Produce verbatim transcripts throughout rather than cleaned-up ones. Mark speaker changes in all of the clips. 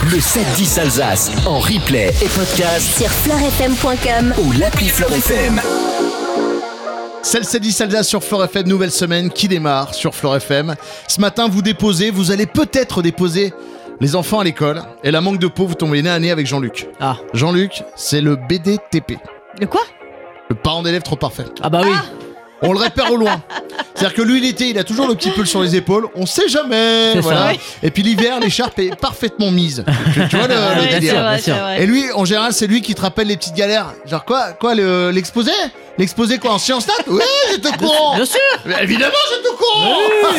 Speaker 1: Le sept dix Alsace en replay et podcast
Speaker 2: sur fleur f m point com
Speaker 1: ou l'appli Fleur F M.
Speaker 3: C'est le sept dix Alsace sur Fleur F M, nouvelle semaine qui démarre sur Fleur F M. Ce matin, vous déposez, vous allez peut-être déposer les enfants à l'école. Et la manque de peau, vous tombez nez à nez avec Jean-Luc.
Speaker 4: Ah.
Speaker 3: Jean-Luc, c'est le B D T P.
Speaker 5: Le quoi ?
Speaker 3: Le parent d'élève trop parfait.
Speaker 4: Ah bah oui.
Speaker 5: Ah.
Speaker 3: On le repère au loin. C'est-à-dire que lui, l'été, il a toujours le petit pull sur les épaules. On sait jamais.
Speaker 4: C'est
Speaker 3: Voilà.
Speaker 4: ça.
Speaker 3: Et puis l'hiver, l'écharpe est parfaitement mise. Tu, tu vois le, le
Speaker 5: Ouais, c'est
Speaker 3: délire.
Speaker 5: vrai,
Speaker 4: bien sûr.
Speaker 5: c'est vrai.
Speaker 3: Et lui, en général, c'est lui qui te rappelle les petites galères. Genre quoi, quoi le, l'exposé L'exposé quoi, en sciences nat? Oui, j'étais au courant.
Speaker 4: Bien sûr.
Speaker 3: Mais évidemment, j'étais au courant.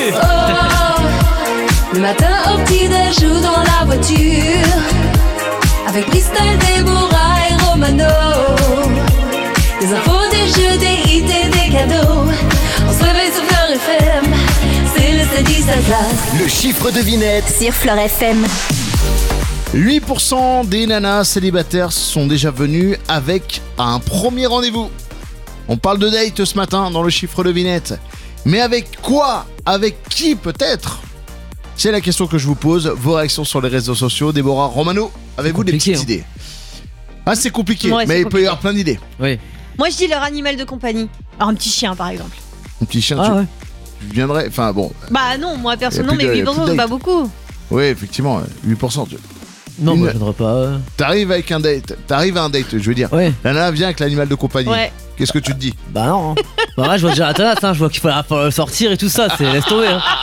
Speaker 6: Le matin au petit-déj ou dans la voiture, avec Christelle, Déborah et Romano. Des infos, des jeux, des hits et des cadeaux. On se réveille sur Fleur F M, c'est le sept dix Alsace.
Speaker 1: Le chiffre devinette
Speaker 2: sur Fleur F M.
Speaker 3: huit pour cent des nanas célibataires sont déjà venus avec un premier rendez-vous. On parle de date ce matin dans le chiffre devinette. Mais avec quoi? Avec qui peut-être? C'est la question que je vous pose. Vos réactions sur les réseaux sociaux. Déborah, Romano, avez-vous des petites
Speaker 4: hein.
Speaker 3: idées? Ah, c'est compliqué,
Speaker 5: Ouais,
Speaker 3: mais
Speaker 5: c'est
Speaker 3: il peut y avoir plein d'idées.
Speaker 4: Oui.
Speaker 5: Moi, je dis leur animal de compagnie. Alors, un petit chien, par exemple.
Speaker 3: Un petit chien,
Speaker 4: Ah
Speaker 3: tu,
Speaker 4: ouais.
Speaker 3: tu viendrais. Enfin bon,
Speaker 5: Bah non, moi, perso,
Speaker 3: Y a
Speaker 5: non,
Speaker 3: plus
Speaker 5: mais
Speaker 3: de- y a
Speaker 5: huit pour cent,
Speaker 3: plus de
Speaker 5: c'est pas
Speaker 3: date.
Speaker 5: beaucoup.
Speaker 3: oui, effectivement, huit pour cent. Tu...
Speaker 4: Non,
Speaker 3: Une-
Speaker 4: moi je viendrai pas. euh.
Speaker 3: T'arrives avec un date. T'arrives à un date, je veux dire.
Speaker 4: Ouais.
Speaker 3: La nana vient avec l'animal de compagnie.
Speaker 5: Ouais.
Speaker 3: Qu'est-ce que tu te dis?
Speaker 4: Bah non. Hein. Bah là, je vois déjà la tenace, hein. Je vois qu'il faut la- faut le sortir et tout ça. C'est laisse tomber. Hein.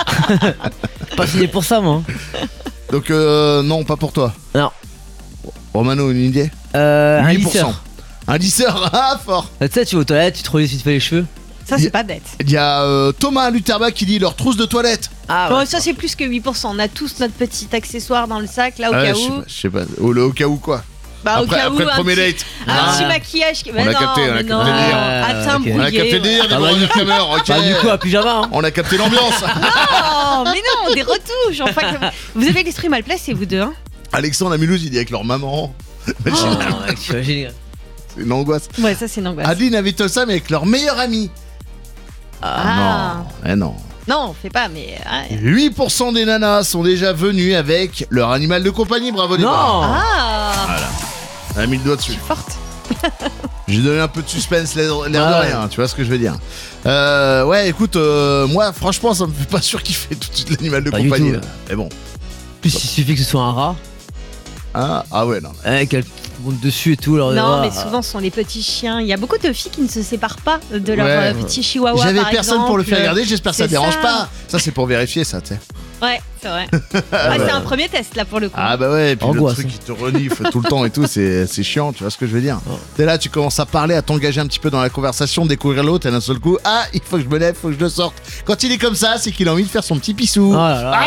Speaker 4: Pas signé pour ça, moi.
Speaker 3: Donc, euh, non, pas pour toi.
Speaker 4: Non.
Speaker 3: Romano, une idée?
Speaker 4: Euh, un
Speaker 3: huit pour cent.
Speaker 4: lisseur.
Speaker 3: Un lisseur, ah, fort.
Speaker 4: Tu sais, tu vas aux toilettes, tu te relis vite fait les cheveux.
Speaker 5: Ça, c'est pas bête.
Speaker 3: Il y a euh, Thomas Luterba qui dit leur trousse de toilette.
Speaker 4: Ah
Speaker 5: Bon, ça, c'est plus que huit pour cent. On a tous notre petit accessoire dans le sac, là, au
Speaker 3: Ah,
Speaker 5: cas
Speaker 3: je sais
Speaker 5: où.
Speaker 3: pas, je sais pas. Au, au cas où quoi?
Speaker 5: Bah, au
Speaker 3: après
Speaker 5: cas
Speaker 3: après
Speaker 5: où.
Speaker 3: le
Speaker 5: un
Speaker 3: premier
Speaker 5: petit-
Speaker 3: date.
Speaker 5: Un
Speaker 4: Ah.
Speaker 5: petit maquillage. qui-
Speaker 3: On
Speaker 5: Mais
Speaker 3: a
Speaker 5: non,
Speaker 3: capté, on a
Speaker 5: mais
Speaker 3: capté
Speaker 5: non.
Speaker 3: le délire.
Speaker 5: Ah, t'es un
Speaker 4: ok.
Speaker 3: On a capté le délire,
Speaker 4: Ah,
Speaker 3: Déborah
Speaker 4: bah, du coup-
Speaker 3: Newcomer, ok.
Speaker 4: Bah, du coup, à pyjama. Hein.
Speaker 3: On a capté l'ambiance.
Speaker 5: Non, mais non, des retouches. Enfin, que- vous avez l'esprit mal placé, vous deux. Hein.
Speaker 3: Alexandre Amulouz, il dit avec leur maman. Imagine,
Speaker 4: Oh, mec, t'imagines.
Speaker 3: c'est une angoisse.
Speaker 5: Ouais, ça, c'est une angoisse.
Speaker 3: Adeline avait ça, mais avec leur meilleur ami.
Speaker 5: Ah.
Speaker 3: Non, eh non.
Speaker 5: Non, fais pas, mais. ouais.
Speaker 3: huit pour cent des nanas sont déjà venus avec leur animal de compagnie. Bravo, Déborah.
Speaker 4: Non.
Speaker 5: Ah,
Speaker 3: Elle a mis le doigt dessus.
Speaker 5: forte.
Speaker 3: J'ai donné un peu de suspense, l'air l'air de
Speaker 4: Ouais.
Speaker 3: rien, tu vois ce que je veux dire. Euh, ouais, écoute, euh, moi, franchement, ça me fait pas sûr kiffer tout de suite l'animal de
Speaker 4: Pas du
Speaker 3: compagnie.
Speaker 4: tout.
Speaker 3: là. Mais bon.
Speaker 4: Plus il suffit que ce soit un rat.
Speaker 3: Hein, ah ouais, non.
Speaker 4: Avec elle monte dessus et tout. Alors,
Speaker 5: Non,
Speaker 4: ah.
Speaker 5: mais souvent, ce sont les petits chiens. Il y a beaucoup de filles qui ne se séparent pas de leur
Speaker 3: Ouais.
Speaker 5: euh, petit chihuahua.
Speaker 3: J'avais
Speaker 5: par
Speaker 3: personne pour le faire
Speaker 5: exemple.
Speaker 3: regarder, j'espère que ça
Speaker 5: C'est
Speaker 3: dérange
Speaker 5: ça.
Speaker 3: pas. Ça, c'est pour vérifier ça, tu sais.
Speaker 5: Ouais, c'est vrai. Ah, c'est un premier test, là, pour le coup.
Speaker 3: Ah bah ouais, et puis
Speaker 4: Angoisse,
Speaker 3: le truc
Speaker 4: hein.
Speaker 3: qui te renifle tout le temps et tout, c'est c'est chiant, tu vois ce que je veux dire.
Speaker 4: Oh.
Speaker 3: T'es là, tu commences à parler, à t'engager un petit peu dans la conversation, découvrir l'autre, et d'un seul coup, ah, il faut que je me lève, il faut que je le sorte. Quand il est comme ça, c'est qu'il a envie de faire son petit pissou.
Speaker 4: Oh là là.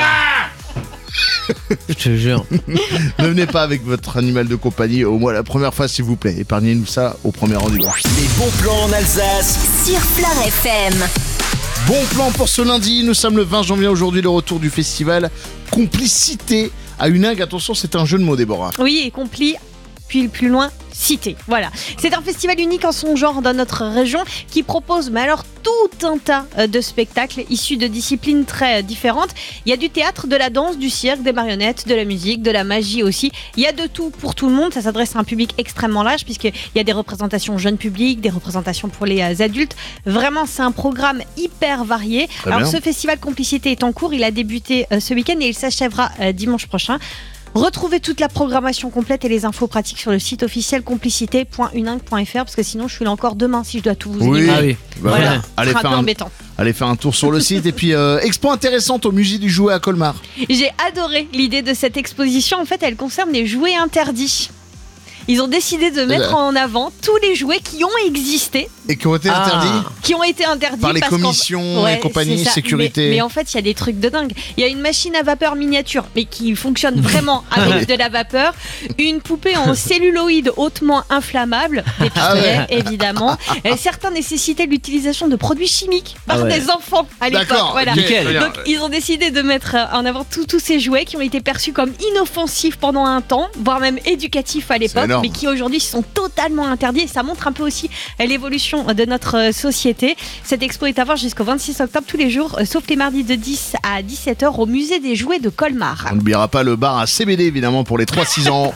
Speaker 4: Je te jure.
Speaker 3: Ne venez pas avec votre animal de compagnie, au moins la première fois s'il vous plaît. Épargnez-nous ça au premier rendez-vous.
Speaker 1: Les bons plans en Alsace
Speaker 2: Sur Fleur F M.
Speaker 3: Bon plan pour ce lundi, nous sommes le vingt janvier aujourd'hui, le retour du festival Complicité à Huningue. Attention, c'est un jeu de mots, Déborah.
Speaker 5: Oui, et compli, puis le plus loin, cité. Voilà. C'est un festival unique en son genre dans notre région qui propose, mais alors, tout un tas euh, de spectacles issus de disciplines très euh, différentes. Il y a du théâtre, de la danse, du cirque, des marionnettes, de la musique, de la magie aussi. Il y a de tout pour tout le monde. Ça s'adresse à un public extrêmement large puisqu'il y a des représentations jeunes publics, des représentations pour les euh, adultes. Vraiment, c'est un programme hyper varié.
Speaker 3: Très
Speaker 5: alors,
Speaker 3: bien.
Speaker 5: ce festival Complicité est en cours. Il a débuté euh, ce week-end et il s'achèvera euh, dimanche prochain. Retrouvez toute la programmation complète et les infos pratiques sur le site officiel complicité point uningue point f r parce que sinon je suis là encore demain si je dois tout vous
Speaker 3: Oui.
Speaker 5: énumérer.
Speaker 4: Ah oui.
Speaker 3: Bah,
Speaker 5: Voilà,
Speaker 3: voilà.
Speaker 5: ce
Speaker 3: Allez,
Speaker 5: sera un
Speaker 3: faire
Speaker 5: peu
Speaker 3: un,
Speaker 5: embêtant.
Speaker 3: allez faire un tour sur le site. Et puis, euh, expo intéressante au musée du jouet à Colmar.
Speaker 5: J'ai adoré l'idée de cette exposition. En fait, elle concerne les jouets interdits. Ils ont décidé de mettre en avant tous les jouets qui ont existé,
Speaker 3: Et qui ont été
Speaker 4: Ah.
Speaker 3: interdits
Speaker 5: qui ont été interdits
Speaker 3: par les
Speaker 5: parce qu'en-
Speaker 3: commissions
Speaker 5: Ouais,
Speaker 3: et compagnie,
Speaker 5: c'est ça.
Speaker 3: sécurité.
Speaker 5: Mais, mais en fait, il y a des trucs de dingue. Il y a une machine à vapeur miniature, mais qui fonctionne vraiment avec de la vapeur. Une poupée en celluloïd hautement inflammable, des pistolets,
Speaker 3: Ah ouais.
Speaker 5: évidemment. Et certains nécessitaient l'utilisation de produits chimiques par
Speaker 4: Ah ouais.
Speaker 5: des enfants à l'époque.
Speaker 3: D'accord,
Speaker 5: Voilà.
Speaker 3: ok,
Speaker 4: Nickel.
Speaker 3: très bien.
Speaker 5: Donc ils ont décidé de mettre en avant tous tous ces jouets qui ont été perçus comme inoffensifs pendant un temps, voire même éducatifs à l'époque.
Speaker 3: énorme. énorme.
Speaker 5: mais qui aujourd'hui sont totalement interdits. Et ça montre un peu aussi l'évolution de notre société. Cette expo est à voir jusqu'au vingt-six octobre tous les jours, sauf les mardis de dix à dix-sept heures au musée des jouets de Colmar.
Speaker 3: On n'oubliera pas le bar à C B D évidemment pour les trois six ans.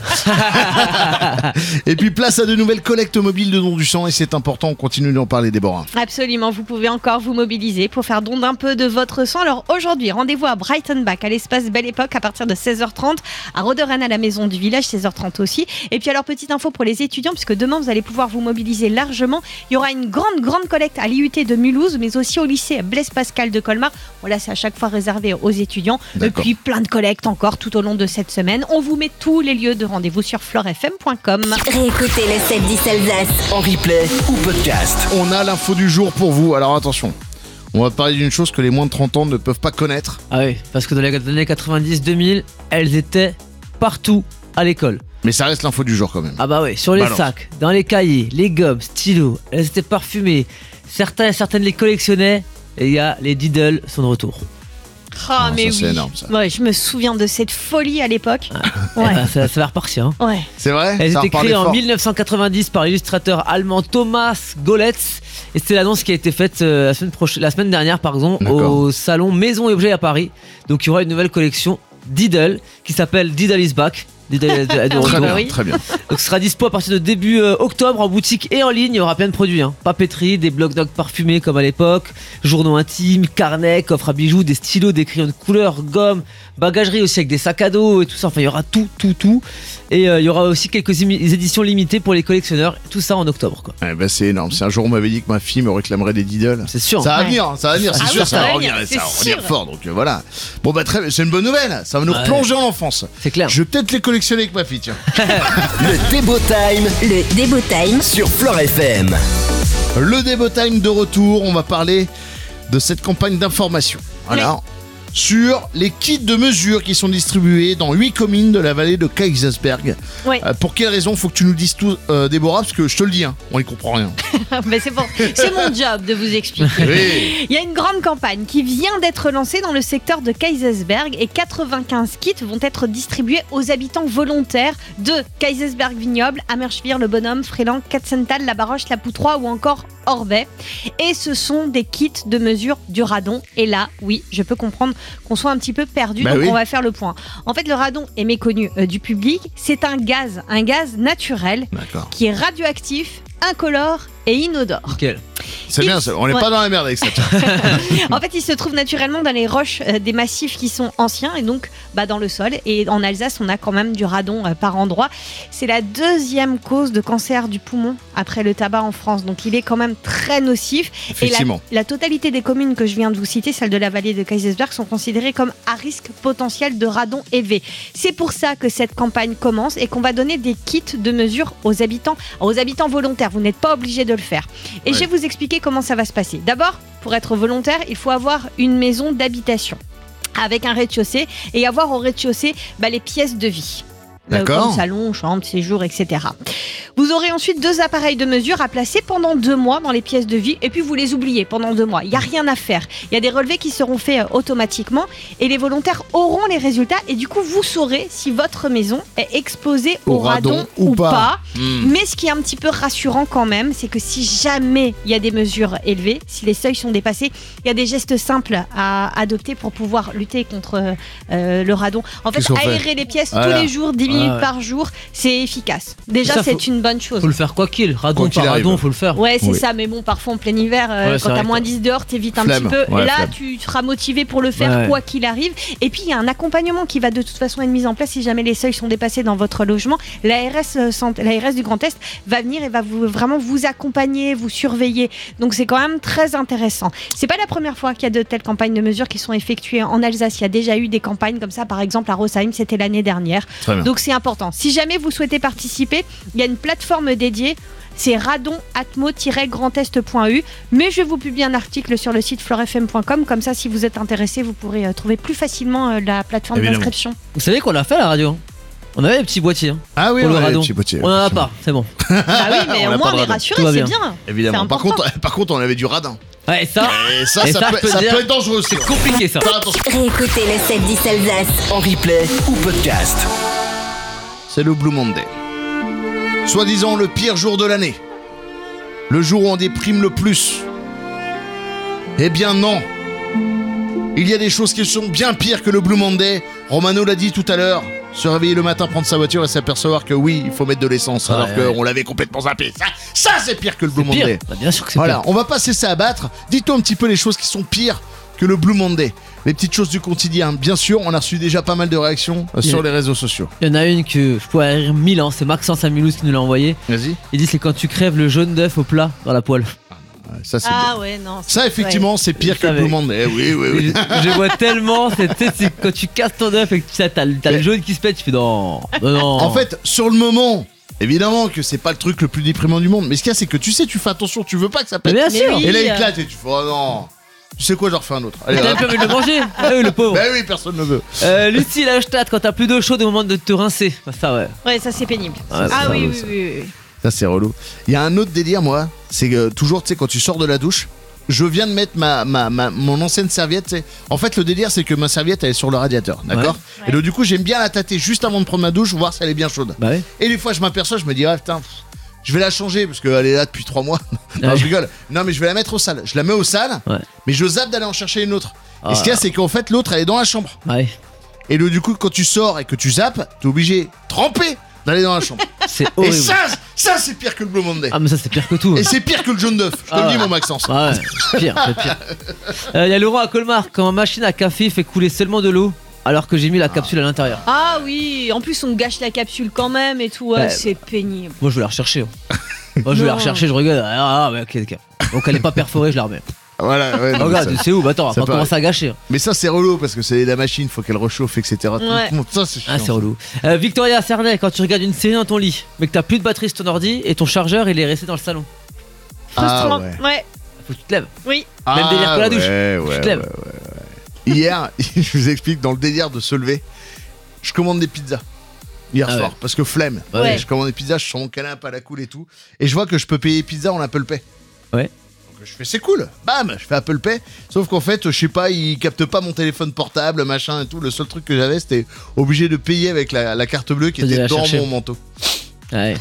Speaker 3: Et puis place à de nouvelles collectes mobiles de dons du sang et c'est important, on continue d'en parler, Déborah.
Speaker 5: Absolument, vous pouvez encore vous mobiliser pour faire don d'un peu de votre sang. Alors aujourd'hui, rendez-vous à Breitenbach, à l'espace Belle Époque à partir de seize heures trente, à Roderen à la Maison du Village, seize heures trente aussi. Et puis alors, petite info pour les étudiants, puisque demain vous allez pouvoir vous mobiliser largement. Il y aura une grande, grande collecte à l'I U T de Mulhouse, mais aussi au lycée Blaise Pascal de Colmar. Voilà, c'est à chaque fois réservé aux étudiants.
Speaker 3: D'accord.
Speaker 5: Et puis plein de collectes encore tout au long de cette semaine. On vous met tous les lieux de rendez-vous sur flore f m point com.
Speaker 2: Réécoutez le sept dix Alsace.
Speaker 1: En replay ou podcast.
Speaker 3: On a l'info du jour pour vous, alors attention. On va parler d'une chose que les moins de trente ans ne peuvent pas connaître.
Speaker 4: Ah oui, parce que dans les années quatre-vingt-dix deux mille, elles étaient partout à l'école.
Speaker 3: Mais ça reste l'info du jour quand même.
Speaker 4: Ah bah oui, sur les
Speaker 3: Balance.
Speaker 4: sacs, dans les cahiers, les gommes, stylos, elles étaient parfumées. Certains, certaines les collectionnaient. Et il y a les Diddle sont de retour.
Speaker 5: Ah,
Speaker 3: Non,
Speaker 5: mais
Speaker 3: ça,
Speaker 5: oui.
Speaker 3: c'est énorme, ça.
Speaker 5: Ouais, je me souviens de cette folie à l'époque.
Speaker 4: Eh
Speaker 5: Ouais.
Speaker 4: ben, ça, ça va repartir. Hein.
Speaker 5: Ouais.
Speaker 3: C'est vrai?
Speaker 4: Elle
Speaker 3: Ça
Speaker 4: était
Speaker 3: repart
Speaker 4: créée en
Speaker 3: fort.
Speaker 4: mille neuf cent quatre-vingt-dix par l'illustrateur allemand Thomas Golletz. Et c'était l'annonce qui a été faite euh, la, semaine proche- la semaine dernière par exemple,
Speaker 3: D'accord.
Speaker 4: au salon Maison et Objets à Paris. Donc il y aura une nouvelle collection Diddle qui s'appelle Diddle is back. Diddle est de- est de
Speaker 3: Très
Speaker 4: retour.
Speaker 3: bien,
Speaker 5: oui.
Speaker 3: très bien.
Speaker 4: Donc ce sera dispo à partir de début euh, octobre en boutique et en ligne. Il y aura plein de produits, hein. Papeterie, des blocs-notes parfumés comme à l'époque, journaux intimes, carnets, coffres à bijoux, des stylos, des crayons de couleur, gomme, bagagerie aussi avec des sacs à dos et tout ça. Enfin, il y aura tout, tout, tout. Et euh, il y aura aussi quelques émi- éditions limitées pour les collectionneurs. Tout ça en octobre, quoi.
Speaker 3: Eh ben, c'est énorme. Si un jour on m'avait dit que ma fille me réclamerait des Diddle,
Speaker 4: C'est sûr.
Speaker 3: ça va
Speaker 5: Ouais.
Speaker 3: venir, hein, ça va venir, c'est
Speaker 5: Ah
Speaker 3: sûr,
Speaker 5: oui,
Speaker 3: ça
Speaker 5: ça
Speaker 3: va
Speaker 5: va
Speaker 3: revenir,
Speaker 5: venir,
Speaker 3: ça va
Speaker 5: c'est
Speaker 3: revenir
Speaker 5: sûr.
Speaker 3: fort. Donc euh, voilà. Bon bah très, c'est une bonne nouvelle. Ça va nous
Speaker 4: Ouais.
Speaker 3: replonger en enfance.
Speaker 4: C'est clair.
Speaker 3: Je vais peut-être les collectionner avec ma fille, tiens.
Speaker 1: Le Débo Time
Speaker 2: Le Débo Time.
Speaker 1: sur Flore F M.
Speaker 3: Le Débo Time de retour. On va parler de cette campagne d'information. Voilà. Sur les kits de mesure qui sont distribués dans huit communes de la vallée de Kaisersberg.
Speaker 5: Ouais.
Speaker 3: Euh, pour quelle raison? Faut que tu nous dises tout, euh, Déborah, parce que je te le dis, hein, on y comprend rien.
Speaker 5: Mais c'est bon, c'est mon job de vous expliquer.
Speaker 3: Oui.
Speaker 5: Il y a une grande campagne qui vient d'être lancée dans le secteur de Kaisersberg et quatre-vingt-quinze kits vont être distribués aux habitants volontaires de Kaisersberg Vignoble, Ammerschwir, Le Bonhomme, Fréland, Katzenthal, La Baroche, La Poutroie ou encore Orbey. Et ce sont des kits de mesure du radon. Et là, oui, je peux comprendre qu'on soit un petit peu perdu,
Speaker 3: Bah
Speaker 5: donc
Speaker 3: oui.
Speaker 5: on va faire le point. En fait, le radon est méconnu euh, du public. C'est un gaz, un gaz naturel
Speaker 3: D'accord.
Speaker 5: qui est radioactif, incolore et inodore.
Speaker 4: Nickel.
Speaker 3: C'est
Speaker 5: Il-
Speaker 3: bien, ça. On n'est
Speaker 5: ouais.
Speaker 3: pas dans la merde avec ça. tiens.
Speaker 5: En fait, il se trouve naturellement dans les roches euh, des massifs qui sont anciens et donc bah, dans le sol. Et en Alsace, on a quand même du radon euh, par endroit. C'est la deuxième cause de cancer du poumon après le tabac en France. Donc, il est quand même très nocif. Et la,
Speaker 3: Effectivement.
Speaker 5: la totalité des communes que je viens de vous citer, celles de la vallée de Kaisersberg, sont considérées comme à risque potentiel de radon élevé. C'est pour ça que cette campagne commence et qu'on va donner des kits de mesure aux habitants, aux habitants volontaires. Vous n'êtes pas obligés de le faire. Et
Speaker 3: Ouais.
Speaker 5: je vais vous expliquer comment ça va se passer. D'abord, pour être volontaire, il faut avoir une maison d'habitation avec un rez-de-chaussée et avoir au rez-de-chaussée bah, les pièces de vie. Euh,
Speaker 3: D'accord.
Speaker 5: comme salon, chambre, séjour, et cetera. Vous aurez ensuite deux appareils de mesure à placer pendant deux mois dans les pièces de vie et puis vous les oubliez pendant deux mois. Il n'y a rien à faire. Il y a des relevés qui seront faits euh, automatiquement et les volontaires auront les résultats et du coup vous saurez si votre maison est exposée au,
Speaker 3: Au radon
Speaker 5: radon,
Speaker 3: ou
Speaker 5: ou
Speaker 3: pas.
Speaker 5: pas.
Speaker 3: Hmm.
Speaker 5: Mais ce qui est un petit peu rassurant quand même, c'est que si jamais il y a des mesures élevées, si les seuils sont dépassés, il y a des gestes simples à adopter pour pouvoir lutter contre euh, le radon. En fait,
Speaker 3: Qu'est-ce qu'on fait
Speaker 5: aérer les pièces
Speaker 3: Voilà.
Speaker 5: tous les jours, dix minutes
Speaker 4: Ouais, ouais.
Speaker 5: par jour, c'est efficace. Déjà,
Speaker 4: Ça,
Speaker 5: c'est
Speaker 4: faut-
Speaker 5: une bonne chose.
Speaker 4: Faut le faire quoi qu'il. Radon
Speaker 3: Quoi qu'il
Speaker 4: par
Speaker 3: arrive.
Speaker 4: radon, faut le faire.
Speaker 5: Ouais, c'est
Speaker 3: Oui.
Speaker 5: ça, mais bon, parfois en plein hiver, euh,
Speaker 4: Ouais, c'est
Speaker 5: quand t'as
Speaker 4: vrai
Speaker 5: moins
Speaker 4: que-
Speaker 5: dix dehors, t'évites un
Speaker 3: Flemme.
Speaker 5: petit peu.
Speaker 3: Ouais,
Speaker 5: Là,
Speaker 3: flemme.
Speaker 5: tu seras motivé pour le faire,
Speaker 4: Ouais.
Speaker 5: quoi qu'il arrive. Et puis, il y a un accompagnement qui va de toute façon être mis en place si jamais les seuils sont dépassés dans votre logement. L'A R S, euh, sant- l'A R S du Grand Est va venir et va vous, vraiment vous accompagner, vous surveiller. Donc, c'est quand même très intéressant. C'est pas la première fois qu'il y a de telles campagnes de mesure qui sont effectuées en Alsace. Il y a déjà eu des campagnes comme ça, par exemple à Rosheim, c'était l'année dernière.
Speaker 3: Très bien.
Speaker 5: Donc c'est important. Si jamais vous souhaitez participer, il y a une plateforme dédiée. C'est radon atmo tiret grand est point e u. Mais je vais vous publier un article sur le site flore f m point com. Comme ça, si vous êtes intéressé, vous pourrez euh, trouver plus facilement euh, la plateforme
Speaker 3: Évidemment.
Speaker 5: d'inscription.
Speaker 4: Vous savez qu'on l'a fait à la radio. On avait les petits boîtiers. Hein.
Speaker 3: Ah oui,
Speaker 4: Pour
Speaker 3: on
Speaker 4: le
Speaker 3: a les
Speaker 4: radon.
Speaker 3: petits potiers.
Speaker 4: On en a pas, c'est bon.
Speaker 5: Ah oui, mais
Speaker 3: On a
Speaker 5: au
Speaker 3: pas
Speaker 5: moins
Speaker 3: de
Speaker 5: on est
Speaker 3: radon.
Speaker 5: rassuré,
Speaker 4: Tout va
Speaker 5: c'est
Speaker 4: bien.
Speaker 5: bien.
Speaker 3: Évidemment.
Speaker 5: C'est
Speaker 3: Par
Speaker 5: important.
Speaker 3: contre, par contre, on avait du radin.
Speaker 4: Ouais, ça,
Speaker 3: Et ça,
Speaker 4: Et
Speaker 3: ça,
Speaker 4: ça,
Speaker 3: peut,
Speaker 4: je peux
Speaker 3: ça
Speaker 4: dire-
Speaker 3: peut être dangereux.
Speaker 4: c'est
Speaker 3: ça.
Speaker 4: compliqué ça.
Speaker 3: Faire attention.
Speaker 2: Réécoutez le sept dix Alsace.
Speaker 1: En replay ou podcast.
Speaker 3: C'est le Blue Monday. Soi-disant le pire jour de l'année. Le jour où on déprime le plus. Eh bien non. Il y a des choses qui sont bien pires que le Blue Monday. Romano l'a dit tout à l'heure. Se réveiller le matin, prendre sa voiture et s'apercevoir que oui, il faut mettre de l'essence.
Speaker 4: Ouais,
Speaker 3: alors
Speaker 4: ouais.
Speaker 3: qu'on l'avait complètement zappé. Ça, ça c'est pire que le Blue
Speaker 4: C'est pire.
Speaker 3: Monday.
Speaker 4: Bah, bien sûr que c'est
Speaker 3: Voilà,
Speaker 4: pire.
Speaker 3: on va pas cesser à battre. Dites-nous un petit peu les choses qui sont pires que le Blue Monday. Les petites choses du quotidien. Bien sûr, on a reçu déjà pas mal de réactions euh, sur
Speaker 4: Yeah.
Speaker 3: les réseaux sociaux.
Speaker 4: Il y en a une que je pourrais rire mille ans, c'est Maxence Amilous qui nous l'a envoyé.
Speaker 3: Vas-y.
Speaker 4: Il dit c'est quand tu crèves le jaune d'œuf au plat dans la poêle.
Speaker 3: Ouais, ça, c'est
Speaker 5: Ah
Speaker 3: bien.
Speaker 5: ouais, non. c'est-
Speaker 3: Ça, effectivement, c'est pire
Speaker 4: Je
Speaker 3: que le
Speaker 4: savais.
Speaker 3: Blue Monday. Eh oui, oui, oui.
Speaker 4: je, je vois tellement, c'est, tu sais, c'est quand tu casses ton œuf et que tu sais, t'as, le- t'as le
Speaker 3: Mais-
Speaker 4: jaune qui se pète, tu fais non, non, non.
Speaker 3: En fait, sur le moment, évidemment que c'est pas le truc le plus déprimant du monde. Mais ce qu'il y a, c'est que tu sais, tu fais attention, tu veux pas que ça
Speaker 4: Mais
Speaker 3: pète.
Speaker 4: bien
Speaker 5: Mais
Speaker 4: sûr.
Speaker 5: oui.
Speaker 3: Et là, il éclate et tu fais, oh non. Tu sais quoi, j'en refais un autre. Allez,
Speaker 4: T'as
Speaker 3: hop.
Speaker 4: même plus envie de le manger. Ah oui, le pauvre.
Speaker 3: Ben oui, personne ne veut.
Speaker 4: Euh, Lucie Lachtat, quand t'as plus d'eau chaude au moment de te rincer. Bah, ça ouais.
Speaker 5: Ouais, ça c'est pénible.
Speaker 4: Ouais,
Speaker 5: ah
Speaker 4: ça,
Speaker 5: oui,
Speaker 4: ouais,
Speaker 5: oui,
Speaker 4: ça.
Speaker 5: oui, oui.
Speaker 3: Ça, c'est relou. Il y a un autre délire, moi. C'est que toujours, tu sais, quand tu sors de la douche, je viens de mettre ma, ma, ma- mon ancienne serviette. tu sais. En fait, le délire, c'est que ma serviette, elle est sur le radiateur. D'accord.
Speaker 5: Ouais.
Speaker 3: Et donc, du coup, j'aime bien la tâter juste avant de prendre ma douche, voir si elle est bien chaude.
Speaker 4: Bah ouais.
Speaker 3: Et des fois, je m'aperçois, je me dis, ah putain, pff, je vais la changer parce qu'elle est là depuis trois mois. non,
Speaker 4: Ouais.
Speaker 3: je rigole. Non, mais je vais la mettre au sale. Je la mets au sale,
Speaker 4: Ouais.
Speaker 3: mais je zappe d'aller en chercher une autre.
Speaker 4: Ah.
Speaker 3: Et ce qu'il y a, c'est qu'en fait, l'autre, elle est dans la chambre.
Speaker 4: Bah ouais.
Speaker 3: Et donc, du coup, quand tu sors et que tu zappes, t'es obligé, trempé, d'aller dans la chambre.
Speaker 4: C'est
Speaker 3: et
Speaker 4: horrible.
Speaker 3: ça, ça, c'est pire que le Blue Monday.
Speaker 4: Ah mais ça c'est pire que tout.
Speaker 3: Et c'est pire que le jaune d'œuf. Je te
Speaker 4: Ah
Speaker 3: le dis,
Speaker 4: ouais.
Speaker 3: mon Maxence.
Speaker 4: Ah ouais, pire, c'est pire. Il euh, y a Laurent à Colmar, quand ma machine à café fait couler seulement de l'eau alors que j'ai mis la capsule à l'intérieur.
Speaker 5: Ah oui, en plus on gâche la capsule quand même et tout, ouais,
Speaker 4: Ouais.
Speaker 5: c'est pénible.
Speaker 4: Moi je vais la rechercher. hein. Moi je vais la
Speaker 5: Non.
Speaker 4: rechercher, je regarde. Ah, ah ouais, ok, ok. Donc elle est pas perforée, je la remets.
Speaker 3: Voilà, ouais, non, mais,
Speaker 4: Regarde,
Speaker 3: ça,
Speaker 4: c'est où Bah attends, on
Speaker 3: ça
Speaker 4: va
Speaker 3: paraît.
Speaker 4: commencer à gâcher. hein.
Speaker 3: mais ça, c'est relou parce que c'est la machine, faut qu'elle réchauffe, et cetera. Tout-
Speaker 5: Ouais.
Speaker 3: tout- Ça, c'est chiant.
Speaker 4: Ah c'est relou. Euh, Victoria Cernay, quand tu regardes une série dans ton lit, mais que t'as plus de batterie sur ton ordi et ton chargeur il est resté dans le salon.
Speaker 5: Frustrant.
Speaker 3: ouais.
Speaker 5: ouais,
Speaker 4: Faut que tu te lèves.
Speaker 5: oui.
Speaker 4: Même délire que la douche.
Speaker 3: Ouais,
Speaker 4: Tu
Speaker 3: ouais,
Speaker 4: te lèves.
Speaker 3: ouais, ouais, ouais. Hier, je vous explique, dans le délire de se lever, je commande des pizzas. Hier
Speaker 4: Ah
Speaker 3: soir,
Speaker 4: ouais.
Speaker 3: parce que flemme.
Speaker 5: Ouais.
Speaker 3: Je commande des pizzas, je sens mon canapé à la cool et tout. Et je vois que je peux payer pizza en Apple Pay.
Speaker 4: Ouais.
Speaker 3: Donc je fais, c'est cool. Bam, je fais Apple Pay. Sauf qu'en fait, je sais pas, il capte pas mon téléphone portable, machin et tout. Le seul truc que j'avais, c'était obligé de payer avec la, la carte bleue qui
Speaker 4: Faut aller
Speaker 3: était
Speaker 4: la
Speaker 3: dans
Speaker 4: chercher.
Speaker 3: mon manteau.
Speaker 4: Ouais.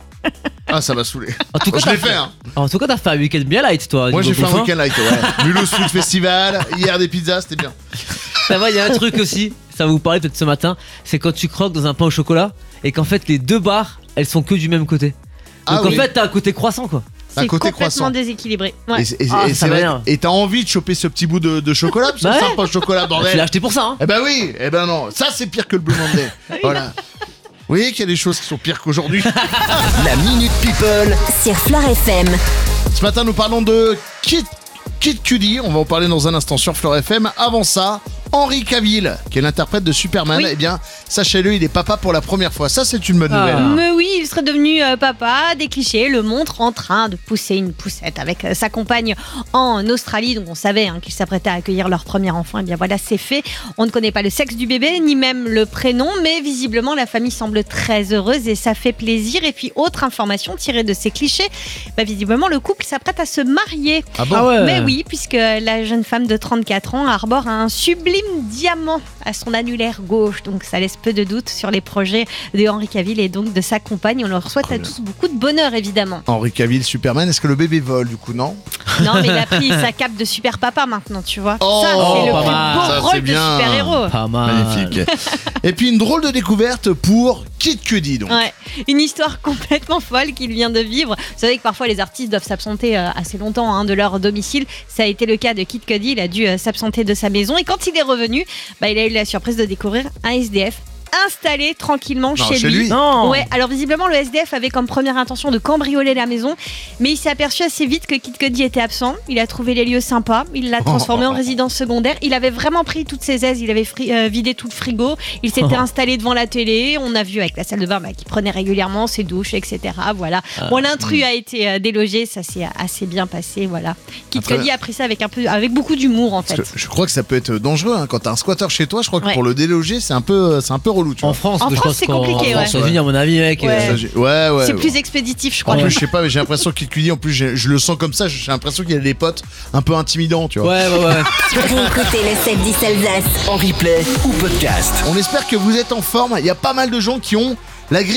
Speaker 3: Ah, ça m'a saoulé.
Speaker 4: En tout cas,
Speaker 3: Je l'ai
Speaker 4: t'as
Speaker 3: fait, hein.
Speaker 4: En tout cas, t'as fait un week-end bien light, toi.
Speaker 3: Moi,
Speaker 4: niveau
Speaker 3: j'ai fait un
Speaker 4: bouffe, hein.
Speaker 3: week-end light, ouais. Mulhouse Food Festival, hier des pizzas, c'était bien.
Speaker 4: Ça va, il y a un truc aussi, ça va vous parler peut-être ce matin, c'est quand tu croques dans un pain au chocolat et qu'en fait les deux barres, elles sont que du même côté. Donc
Speaker 3: Ah
Speaker 4: en
Speaker 3: oui.
Speaker 4: fait, t'as un côté croissant quoi.
Speaker 3: Un
Speaker 5: C'est
Speaker 3: côté
Speaker 5: complètement
Speaker 3: croissant.
Speaker 5: déséquilibré.
Speaker 3: Et,
Speaker 5: Ouais.
Speaker 3: c'est- et-
Speaker 4: Ah,
Speaker 3: et
Speaker 4: ça
Speaker 3: c'est vrai.
Speaker 4: m'énerve.
Speaker 3: Et t'as envie de choper ce petit bout de, de chocolat, parce que
Speaker 4: Bah
Speaker 3: c'est
Speaker 4: ouais.
Speaker 3: un pain au chocolat,
Speaker 4: Tu l'as
Speaker 3: bordel.
Speaker 4: acheté pour ça, hein.
Speaker 3: Eh ben oui, eh ben non. Ça, c'est pire que le Blue Monday. Voilà. Vous voyez qu'il y a des choses qui sont pires qu'aujourd'hui.
Speaker 1: La Minute People.
Speaker 2: Sur Fleur F M.
Speaker 3: Ce matin, nous parlons de Kid, Kid Cudi. On va en parler dans un instant sur Fleur F M. Avant ça, Henry Cavill, qui est l'interprète de Superman.
Speaker 5: Oui.
Speaker 3: Eh bien, sachez-le, il est papa pour la première fois. Ça, c'est une bonne
Speaker 4: Ah.
Speaker 3: nouvelle.
Speaker 5: Mais oui, il serait devenu euh, papa. Des clichés le montrent en train de pousser une poussette avec euh, sa compagne en Australie. Donc on savait hein, qu'ils s'apprêtaient à accueillir leur premier enfant. Et bien voilà, c'est fait. On ne connaît pas le sexe du bébé, ni même le prénom. Mais visiblement, la famille semble très heureuse et ça fait plaisir. Et puis, autre information tirée de ces clichés, bah, visiblement, le couple s'apprête à se marier.
Speaker 3: Ah bon
Speaker 4: Ah ouais.
Speaker 5: Mais oui, puisque la jeune femme de trente-quatre ans arbore un sublime diamant à son annulaire gauche. Donc ça laisse peu de doute sur les projets de Henry Cavill et donc de sa compagne. On leur souhaite
Speaker 3: Très
Speaker 5: à
Speaker 3: bien.
Speaker 5: tous beaucoup de bonheur, évidemment.
Speaker 3: Henry Cavill, Superman. Est-ce que le bébé vole, du coup, non?
Speaker 5: Non, mais il a pris sa cape de super papa maintenant, tu vois.
Speaker 3: Oh,
Speaker 5: ça, c'est le
Speaker 4: pas
Speaker 5: plus
Speaker 4: mal.
Speaker 5: beau
Speaker 3: Ça, c'est
Speaker 5: rôle de
Speaker 3: bien.
Speaker 5: super-héros.
Speaker 4: Pas mal.
Speaker 3: Magnifique. Et puis, une drôle de découverte pour Kid Cudi, donc.
Speaker 5: Ouais, une histoire complètement folle qu'il vient de vivre. Vous savez que parfois les artistes doivent s'absenter euh, assez longtemps hein, de leur domicile. Ça a été le cas de Kid Cudi. Il a dû euh, s'absenter de sa maison et quand il est revenu, bah, il a eu la surprise de découvrir un S D F installé tranquillement
Speaker 3: Non,
Speaker 5: chez,
Speaker 3: chez lui.
Speaker 4: Non.
Speaker 5: Ouais, alors visiblement le S D F avait comme première intention de cambrioler la maison, mais il s'est aperçu assez vite que Kid Cudi était absent. Il a trouvé les lieux sympas, il l'a transformé en résidence secondaire. Il avait vraiment pris toutes ses aises, il avait fri- euh, vidé tout le frigo, il s'était installé devant la télé. On a vu avec la salle de bain bah, qu'il prenait régulièrement ses douches, et cetera. Voilà. Bon, l'intrus a été euh, délogé, ça s'est assez bien passé. Voilà. Kid
Speaker 3: Après-
Speaker 5: Cudi a pris ça avec un peu, avec beaucoup d'humour en fait.
Speaker 3: Parce que je crois que ça peut être dangereux hein. Quand t'as un squatter chez toi. Je crois que
Speaker 5: Ouais.
Speaker 3: pour le déloger, c'est un peu, c'est un peu relou. Tu
Speaker 4: En
Speaker 3: vois.
Speaker 4: France,
Speaker 5: En
Speaker 4: je
Speaker 5: France,
Speaker 4: pense
Speaker 5: c'est
Speaker 4: qu'en-
Speaker 5: compliqué,
Speaker 4: en
Speaker 5: ouais.
Speaker 4: États-Unis, à mon avis, mec.
Speaker 5: Ouais.
Speaker 4: euh,
Speaker 3: Ça, j'ai- ouais, ouais.
Speaker 5: C'est
Speaker 3: ouais.
Speaker 5: plus expéditif, je
Speaker 3: En
Speaker 5: crois.
Speaker 3: plus, je sais pas, mais j'ai l'impression qu'il Cudi, en plus, j'ai- je le sens comme ça. J'ai l'impression qu'il y a des potes un peu intimidants, tu vois.
Speaker 4: Ouais, ouais, ouais.
Speaker 2: Écoutez le sept dix Alsace.
Speaker 1: En replay ou podcast.
Speaker 3: On espère que vous êtes en forme. Il y a pas mal de gens qui ont la grippe.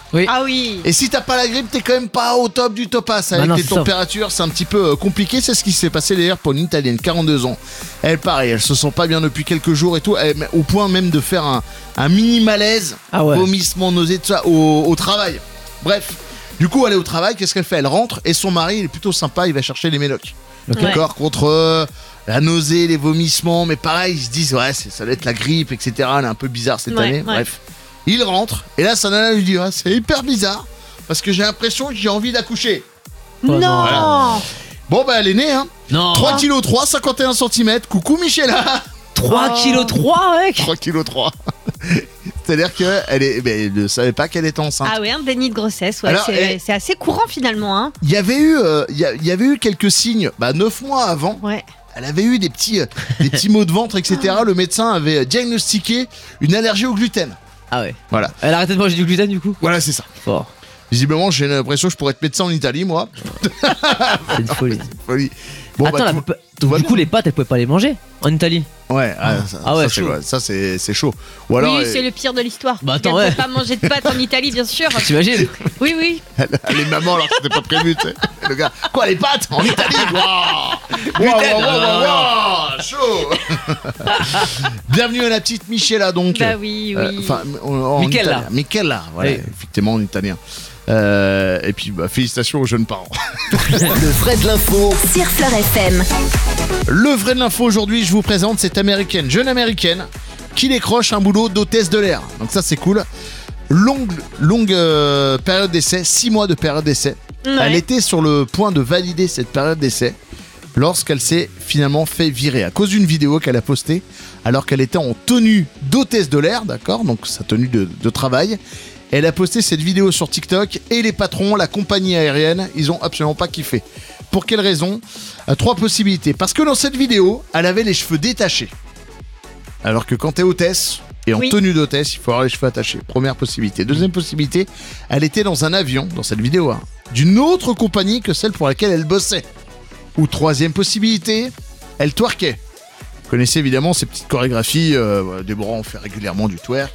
Speaker 4: Oui.
Speaker 5: Ah oui.
Speaker 3: Et si t'as pas la grippe, t'es quand même pas au top du topasse. Avec
Speaker 4: Bah non,
Speaker 3: les
Speaker 4: c'est ça.
Speaker 3: températures, c'est un petit peu euh, compliqué. C'est ce qui s'est passé d'ailleurs pour une Italienne, quarante-deux ans. Elle, pareil, elle se sent pas bien depuis quelques jours et tout, elle, au point même de faire un, un mini malaise,
Speaker 4: Ah ouais.
Speaker 3: vomissement, nausée, tout ça, au, au travail. Bref, du coup, elle est au travail, qu'est-ce qu'elle fait? Elle rentre et son mari, il est plutôt sympa, il va chercher les médocs.
Speaker 5: Ouais.
Speaker 3: D'accord, contre euh, la nausée, les vomissements, mais pareil, ils se disent, ouais, c'est- ça doit être la grippe, et cetera. Elle est un peu bizarre cette
Speaker 5: Ouais,
Speaker 3: année,
Speaker 5: ouais.
Speaker 3: bref. Il rentre, et là, sa nana lui dit, ouais, c'est hyper bizarre, parce que j'ai l'impression que j'ai envie d'accoucher.
Speaker 4: Oh non.
Speaker 5: Non.
Speaker 3: Voilà. Bon, bah, elle est née, hein.
Speaker 4: Non.
Speaker 3: trois virgule trois kilos, cinquante et un centimètres. Coucou, Michela.
Speaker 4: trois virgule trois, mec.
Speaker 3: trois virgule trois kilos. C'est-à-dire qu'elle est, ben, elle ne savait pas qu'elle était enceinte.
Speaker 5: Ah oui, un déni de grossesse, ouais,
Speaker 3: Alors,
Speaker 5: c'est
Speaker 3: eh-
Speaker 5: c'est assez courant finalement. Hein.
Speaker 3: Il y avait eu, euh, il y, a- il y avait eu quelques signes, bah, neuf mois avant.
Speaker 5: Ouais.
Speaker 3: Elle avait eu des petits, euh, des petits maux de ventre, et cetera. Le médecin avait diagnostiqué une allergie au gluten.
Speaker 4: Ah ouais.
Speaker 3: Voilà.
Speaker 4: Elle a arrêté de manger du gluten du coup.
Speaker 3: Voilà, c'est ça.
Speaker 4: Fort.
Speaker 3: Visiblement, j'ai l'impression que je pourrais être médecin en Italie, moi.
Speaker 4: C'est une folie.
Speaker 3: Folie. Bon,
Speaker 4: Attends,
Speaker 3: bah,
Speaker 4: la-
Speaker 3: tout-
Speaker 4: pa-
Speaker 3: tout va
Speaker 4: du
Speaker 3: bien.
Speaker 4: coup les pâtes elles pouvaient pas les manger en Italie.
Speaker 3: Ouais, ah, ça,
Speaker 4: Ah ouais,
Speaker 3: ça, c'est,
Speaker 4: chaud.
Speaker 3: ouais, ça, c'est, c'est chaud. Ou alors,
Speaker 5: oui,
Speaker 3: euh,
Speaker 5: c'est le pire de l'histoire.
Speaker 4: Bah, attends,
Speaker 5: Elle
Speaker 4: ouais.
Speaker 5: peut pas manger de pâtes en Italie, bien sûr.
Speaker 4: T'imagines?
Speaker 5: Oui, oui.
Speaker 3: les mamans, alors que c'était pas prévu, tu sais. Le gars, quoi, les pâtes en Italie? Waouh! Waouh, waouh, waouh, waouh, chaud! Bienvenue à la petite Michela, donc.
Speaker 5: Bah oui, oui.
Speaker 3: Euh, Enfin, en, en
Speaker 4: Michela.
Speaker 3: italien. Michela, voilà,
Speaker 4: Oui.
Speaker 3: effectivement, en italien. Euh, et puis, bah, félicitations aux jeunes parents.
Speaker 1: Le vrai de l'info
Speaker 2: Sur Fleur F M.
Speaker 3: Le vrai de l'info aujourd'hui, je vous présente cette américaine, jeune américaine, qui décroche un boulot d'hôtesse de l'air. Donc ça, c'est cool. Longue, longue euh, période d'essai, six mois de période d'essai.
Speaker 5: Ouais.
Speaker 3: Elle était sur le point de valider cette période d'essai lorsqu'elle s'est finalement fait virer à cause d'une vidéo qu'elle a postée alors qu'elle était en tenue d'hôtesse de l'air, d'accord, donc sa tenue de, de travail. Elle a posté cette vidéo sur TikTok et les patrons, la compagnie aérienne, ils ont absolument pas kiffé. Pour quelle raison? Euh, Trois possibilités. Parce que dans cette vidéo, elle avait les cheveux détachés. Alors que quand t'es hôtesse et en
Speaker 5: Oui.
Speaker 3: tenue d'hôtesse, il faut avoir les cheveux attachés. Première possibilité. Deuxième possibilité, elle était dans un avion, dans cette vidéo, hein, d'une autre compagnie que celle pour laquelle elle bossait. Ou troisième possibilité, elle twerkait. Vous connaissez évidemment ces petites chorégraphies, euh, voilà, Déborah en fait régulièrement du twerk.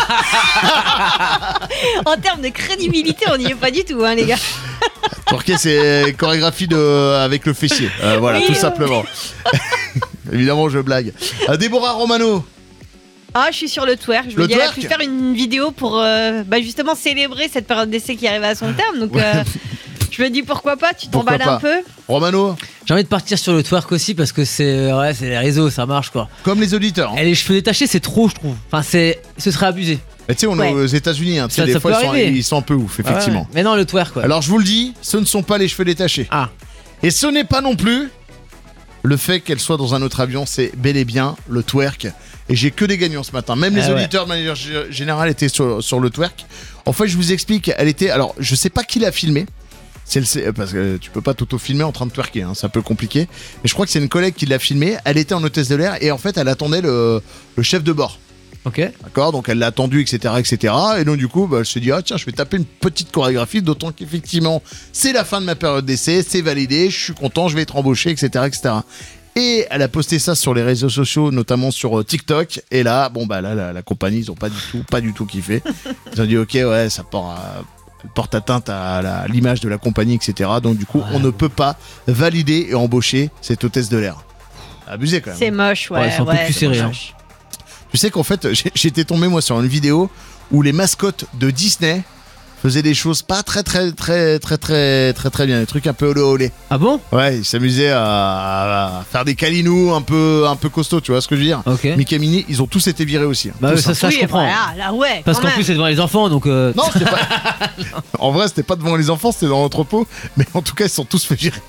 Speaker 5: En termes de crédibilité, on n'y est pas du tout, hein, les gars.
Speaker 3: Twerker, c'est chorégraphie de, avec le fessier. Euh, voilà,
Speaker 5: Oui,
Speaker 3: tout
Speaker 5: euh.
Speaker 3: simplement. Évidemment, je blague. Euh, Déborah Romano,
Speaker 5: Ah, je suis sur le twerk. Je
Speaker 3: Le
Speaker 5: me dis, elle a
Speaker 3: twerk
Speaker 5: pu faire une vidéo pour euh, bah, justement célébrer cette période d'essai qui arrive à son terme. Donc, euh, je me dis pourquoi pas, tu
Speaker 3: Pourquoi
Speaker 5: t'emballes un
Speaker 3: pas.
Speaker 5: peu.
Speaker 3: Romano,
Speaker 4: J'ai envie de partir sur le twerk aussi parce que c'est ouais, c'est les réseaux, ça marche quoi.
Speaker 3: comme les auditeurs. hein.
Speaker 4: Et les cheveux détachés, c'est trop, je trouve. Enfin, c'est ce serait abusé.
Speaker 3: Mais tu sais, on est
Speaker 5: Ouais.
Speaker 3: aux États-Unis, hein, tu sais,
Speaker 4: Ça-
Speaker 3: des
Speaker 4: ça
Speaker 3: fois
Speaker 4: peut
Speaker 3: ils sont,
Speaker 4: arriver.
Speaker 3: ils sont un peu ouf, effectivement.
Speaker 4: Ouais, ouais. Mais non, le twerk quoi.
Speaker 3: Alors je vous le dis, ce ne sont pas les cheveux détachés.
Speaker 4: Ah,
Speaker 3: Et ce n'est pas non plus le fait qu'elle soit dans un autre avion, c'est bel et bien le twerk. Et j'ai que des gagnants ce matin. Même les
Speaker 4: Ah ouais.
Speaker 3: auditeurs de manière gé- générale étaient sur, sur le twerk. En fait, je vous explique, elle était. Alors, je sais pas qui l'a filmé. C'est le- c'est- parce que tu peux pas t'auto-filmer en train de twerker, hein, c'est un peu compliqué. Mais je crois que c'est une collègue qui l'a filmé. Elle était en hôtesse de l'air et en fait, elle attendait le, le chef de bord.
Speaker 4: ok.
Speaker 3: D'accord, donc elle l'a attendu, et cetera, et cetera. Et donc du coup, bah, elle s'est dit, ah tiens, je vais taper une petite chorégraphie, d'autant qu'effectivement, c'est la fin de ma période d'essai, c'est validé, je suis content, je vais être embauché, et cetera, et cetera. Et elle a posté ça sur les réseaux sociaux, notamment sur euh, TikTok. Et là, bon bah là, la, la compagnie, ils ont pas du tout, pas du tout kiffé. Ils ont dit, ok, ouais, ça porte, à- porte atteinte à la- l'image de la compagnie, et cetera. Donc du coup, on ne peut pas valider et embaucher cette hôtesse de l'air. Abusé quand même.
Speaker 5: C'est moche, ouais.
Speaker 4: Ouais, ils sont un peu
Speaker 5: ouais,
Speaker 4: plus
Speaker 5: c'est
Speaker 4: serrés,
Speaker 5: moche.
Speaker 3: Tu sais qu'en fait, j'ai- j'étais tombé moi sur une vidéo où les mascottes de Disney faisaient des choses pas très très très très très très très bien, des trucs un peu olé olé.
Speaker 4: Ah bon?
Speaker 3: Ouais, ils s'amusaient à, à faire des câlinous un peu un peu costauds, tu vois ce que je veux dire.
Speaker 4: Ok.
Speaker 3: Mickey et Minnie, ils ont tous été virés aussi. hein,
Speaker 4: Bah
Speaker 3: tous,
Speaker 4: ouais, ça,
Speaker 3: hein.
Speaker 4: ça
Speaker 5: Oui,
Speaker 4: je comprends.
Speaker 5: voilà, là, ouais.
Speaker 4: Parce
Speaker 5: quand
Speaker 4: qu'en
Speaker 5: même.
Speaker 4: plus c'est devant les enfants donc. euh,
Speaker 3: Non, c'était pas. En vrai, c'était pas devant les enfants, c'était dans l'entrepôt. Mais en tout cas, ils se sont tous fait virer.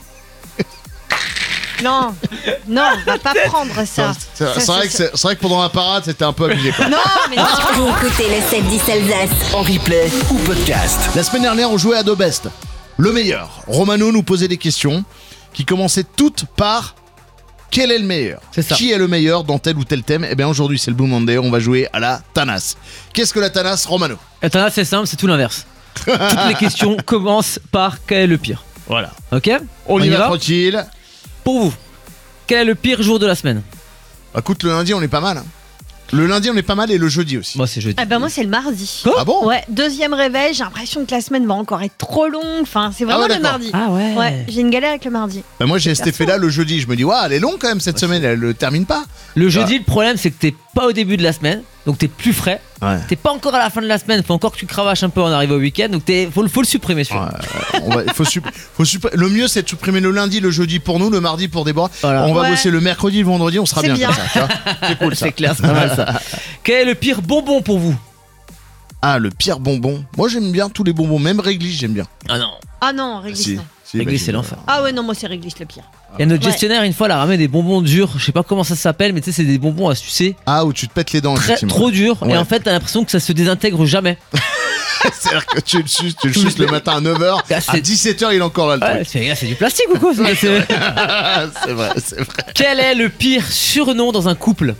Speaker 5: Non, non, on va pas prendre ça.
Speaker 3: C'est
Speaker 5: Ça,
Speaker 3: c'est vrai, que c'est c'est vrai que pendant la parade, c'était un peu abusé. quoi.
Speaker 5: Non, mais non.
Speaker 2: Vous écoutez le sept dix Alsace.
Speaker 1: en replay ou podcast.
Speaker 3: La semaine dernière, on jouait à deux best. Le meilleur. Romano nous posait des questions qui commençaient toutes par quel est le meilleur?
Speaker 4: C'est ça.
Speaker 3: Qui est le meilleur dans tel ou tel thème? Eh bien aujourd'hui, c'est le Blue Monday, on va jouer à la Tanas. Qu'est-ce que la Tanas, Romano?
Speaker 4: Attends, là c'est simple, c'est tout l'inverse. Toutes les questions commencent par quel est le pire.
Speaker 3: Voilà.
Speaker 4: Ok?
Speaker 3: On, y va, tranquille.
Speaker 4: Pour vous, quel est le pire jour de la semaine?
Speaker 3: Écoute, le lundi, on est pas mal. hein. Le lundi, on est pas mal et le jeudi aussi.
Speaker 4: Moi, c'est jeudi.
Speaker 5: Ah bah moi c'est le mardi.
Speaker 4: Quoi
Speaker 3: Ah bon?
Speaker 5: Ouais, deuxième réveil, j'ai l'impression que la semaine va encore être trop longue. Enfin, c'est vraiment
Speaker 3: Ah ouais,
Speaker 5: le
Speaker 3: d'accord.
Speaker 5: mardi.
Speaker 4: Ah ouais.
Speaker 5: Ouais, j'ai une galère avec le mardi.
Speaker 3: Bah, moi, j'ai cet
Speaker 5: perso.
Speaker 3: effet-là le jeudi. Je me dis, waouh, elle est longue quand même cette semaine, elle le termine pas.
Speaker 4: Le jeudi, le problème, c'est que t'es pas au début de la semaine, donc t'es plus frais.
Speaker 3: Ouais.
Speaker 4: T'es pas encore à la fin de la semaine, faut encore que tu cravaches un peu en arrivant au week-end, donc t'es, faut, le- faut le supprimer celui-là.
Speaker 3: Ouais, on va- il faut supp- faut supp- le mieux, c'est de supprimer le lundi, le jeudi pour nous, le mardi pour Déborah.
Speaker 4: Voilà.
Speaker 3: On va
Speaker 5: Ouais.
Speaker 3: bosser le mercredi, le vendredi, on sera
Speaker 5: C'est
Speaker 3: bien,
Speaker 5: bien.
Speaker 3: comme ça. Tu vois. C'est cool ça.
Speaker 4: C'est clair, c'est pas mal ça. Quel est le pire bonbon pour vous?
Speaker 3: Ah, le pire bonbon. Moi, j'aime bien tous les bonbons, même réglisse, j'aime bien.
Speaker 4: Ah non.
Speaker 5: Ah non, réglisse
Speaker 3: Si.
Speaker 5: non.
Speaker 3: Si,
Speaker 4: Réglisse,
Speaker 3: bah,
Speaker 4: c'est
Speaker 3: j'aime
Speaker 4: l'enfer.
Speaker 5: Ah ouais, non, moi c'est réglisse le pire.
Speaker 4: Il y a notre
Speaker 5: Ouais.
Speaker 4: gestionnaire, une fois, elle a ramené des bonbons durs, je sais pas comment ça s'appelle, mais tu sais, c'est des bonbons à sucer,
Speaker 3: bien. Ah, où tu te pètes les dents,
Speaker 4: très,
Speaker 3: effectivement.
Speaker 4: trop durs, et
Speaker 3: Ouais.
Speaker 4: en fait, t'as l'impression que ça se désintègre jamais.
Speaker 3: C'est-à-dire que tu le suces, tu le suces le matin à neuf heures,
Speaker 4: Ah,
Speaker 3: à
Speaker 4: c'est-
Speaker 3: dix-sept heures, il est encore là le
Speaker 4: Ouais,
Speaker 3: truc.
Speaker 4: c'est, c'est du plastique ou quoi? c'est- c'est-
Speaker 3: C'est vrai, c'est vrai.
Speaker 4: Quel est le pire surnom dans un couple?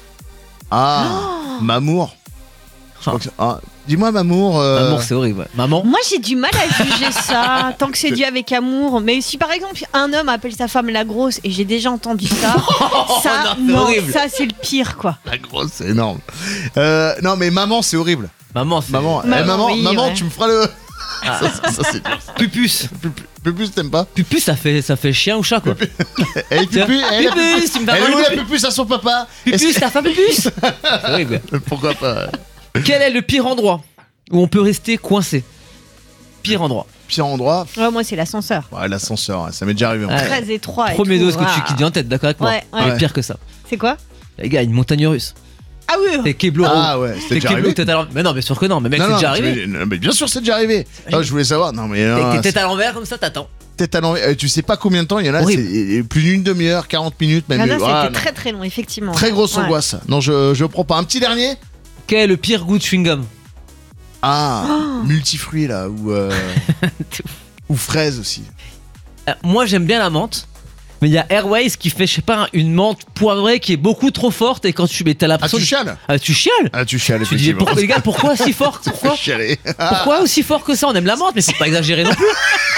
Speaker 3: Ah, Mamour. Je crois que c'est- ah, dis-moi, Mamour. euh,
Speaker 4: Maman, c'est horrible. ouais. Maman?
Speaker 5: Moi j'ai du mal à juger ça, tant que c'est dû avec amour. Mais si par exemple un homme appelle sa femme la grosse, et j'ai déjà entendu ça, ça,
Speaker 4: non, c'est horrible.
Speaker 5: ça c'est le pire quoi.
Speaker 3: La grosse, c'est énorme. Euh, non, mais maman, c'est horrible.
Speaker 4: Maman, c'est.
Speaker 3: Maman, eh,
Speaker 5: Maman,
Speaker 3: maman,
Speaker 5: oui,
Speaker 3: maman,
Speaker 5: ouais.
Speaker 3: tu me feras le.
Speaker 4: Ah.
Speaker 3: Ça, ça, ça, c'est dur.
Speaker 4: Pupus.
Speaker 3: Pupus, t'aimes pas?
Speaker 4: Pupus, ça fait, ça fait chien ou chat quoi.
Speaker 3: Eh,
Speaker 4: Tiens,
Speaker 3: Pupus, eh, la
Speaker 4: Pupus,
Speaker 3: Pupus,
Speaker 4: tu me
Speaker 3: elle est où
Speaker 4: parles
Speaker 3: la
Speaker 4: de
Speaker 3: Pupus à son papa?
Speaker 4: Pupus, t'as faim Pupus? C'est horrible.
Speaker 3: Est-ce- Pourquoi pas?
Speaker 4: Quel est le pire endroit où on peut rester coincé? Pire endroit.
Speaker 3: Pire endroit,
Speaker 5: Ouais, moi c'est l'ascenseur.
Speaker 3: ouais, l'ascenseur, ça m'est déjà arrivé. en
Speaker 4: Ouais.
Speaker 3: fait.
Speaker 5: Très étroit. et
Speaker 4: Premier
Speaker 5: tout.
Speaker 4: dose que tu
Speaker 5: Ah.
Speaker 4: qui te vient en tête, d'accord avec moi?
Speaker 5: Ouais,
Speaker 4: Il y a
Speaker 3: ouais.
Speaker 4: pire que ça.
Speaker 5: C'est quoi?
Speaker 4: Les gars, une montagne russe.
Speaker 5: Ah oui.
Speaker 4: T'es Keblo.
Speaker 3: Ah ouais, c'était
Speaker 4: T'es
Speaker 3: déjà
Speaker 4: Keblo,
Speaker 3: arrivé.
Speaker 4: tête à l'envers. Mais non, mais sûr que non, mais mec,
Speaker 3: Non,
Speaker 4: c'est
Speaker 3: non,
Speaker 4: déjà
Speaker 3: tu
Speaker 4: arrivé.
Speaker 3: veux- mais bien sûr, c'est déjà arrivé. Ah, je voulais savoir. Non, mais non,
Speaker 4: T'es
Speaker 3: c'est-
Speaker 4: tête à l'envers comme ça, t'attends.
Speaker 3: tête à l'envers. Euh, Tu sais pas combien de temps il y en a.
Speaker 4: Horrible.
Speaker 3: C'est plus d'une demi-heure, quarante minutes, même.
Speaker 5: Ah, là,
Speaker 3: mieux.
Speaker 5: c'était
Speaker 3: Ah, non.
Speaker 5: très très long, effectivement.
Speaker 3: Très grosse
Speaker 5: Ouais.
Speaker 3: angoisse. Non, je, je prends pas. Un petit dernier.
Speaker 4: Quel est le pire goût de chewing-gum?
Speaker 3: Ah,
Speaker 5: Oh.
Speaker 3: multifruits là, ou euh, ou fraises aussi.
Speaker 4: Euh, Moi, j'aime bien la menthe. Mais il y a Airways qui fait, je sais pas, une menthe poivrée qui est beaucoup trop forte et quand tu mets, t'as
Speaker 3: Ah,
Speaker 4: l'impression.
Speaker 3: tu
Speaker 4: de-
Speaker 3: chiales.
Speaker 4: Ah, tu chiales.
Speaker 3: Ah, tu chiales.
Speaker 4: Tu dis,
Speaker 3: effectivement.
Speaker 4: pour- les gars, pourquoi si fort? Pourquoi
Speaker 3: Chialer.
Speaker 4: Pourquoi aussi fort que ça? On aime la menthe, mais c'est pas exagéré non plus.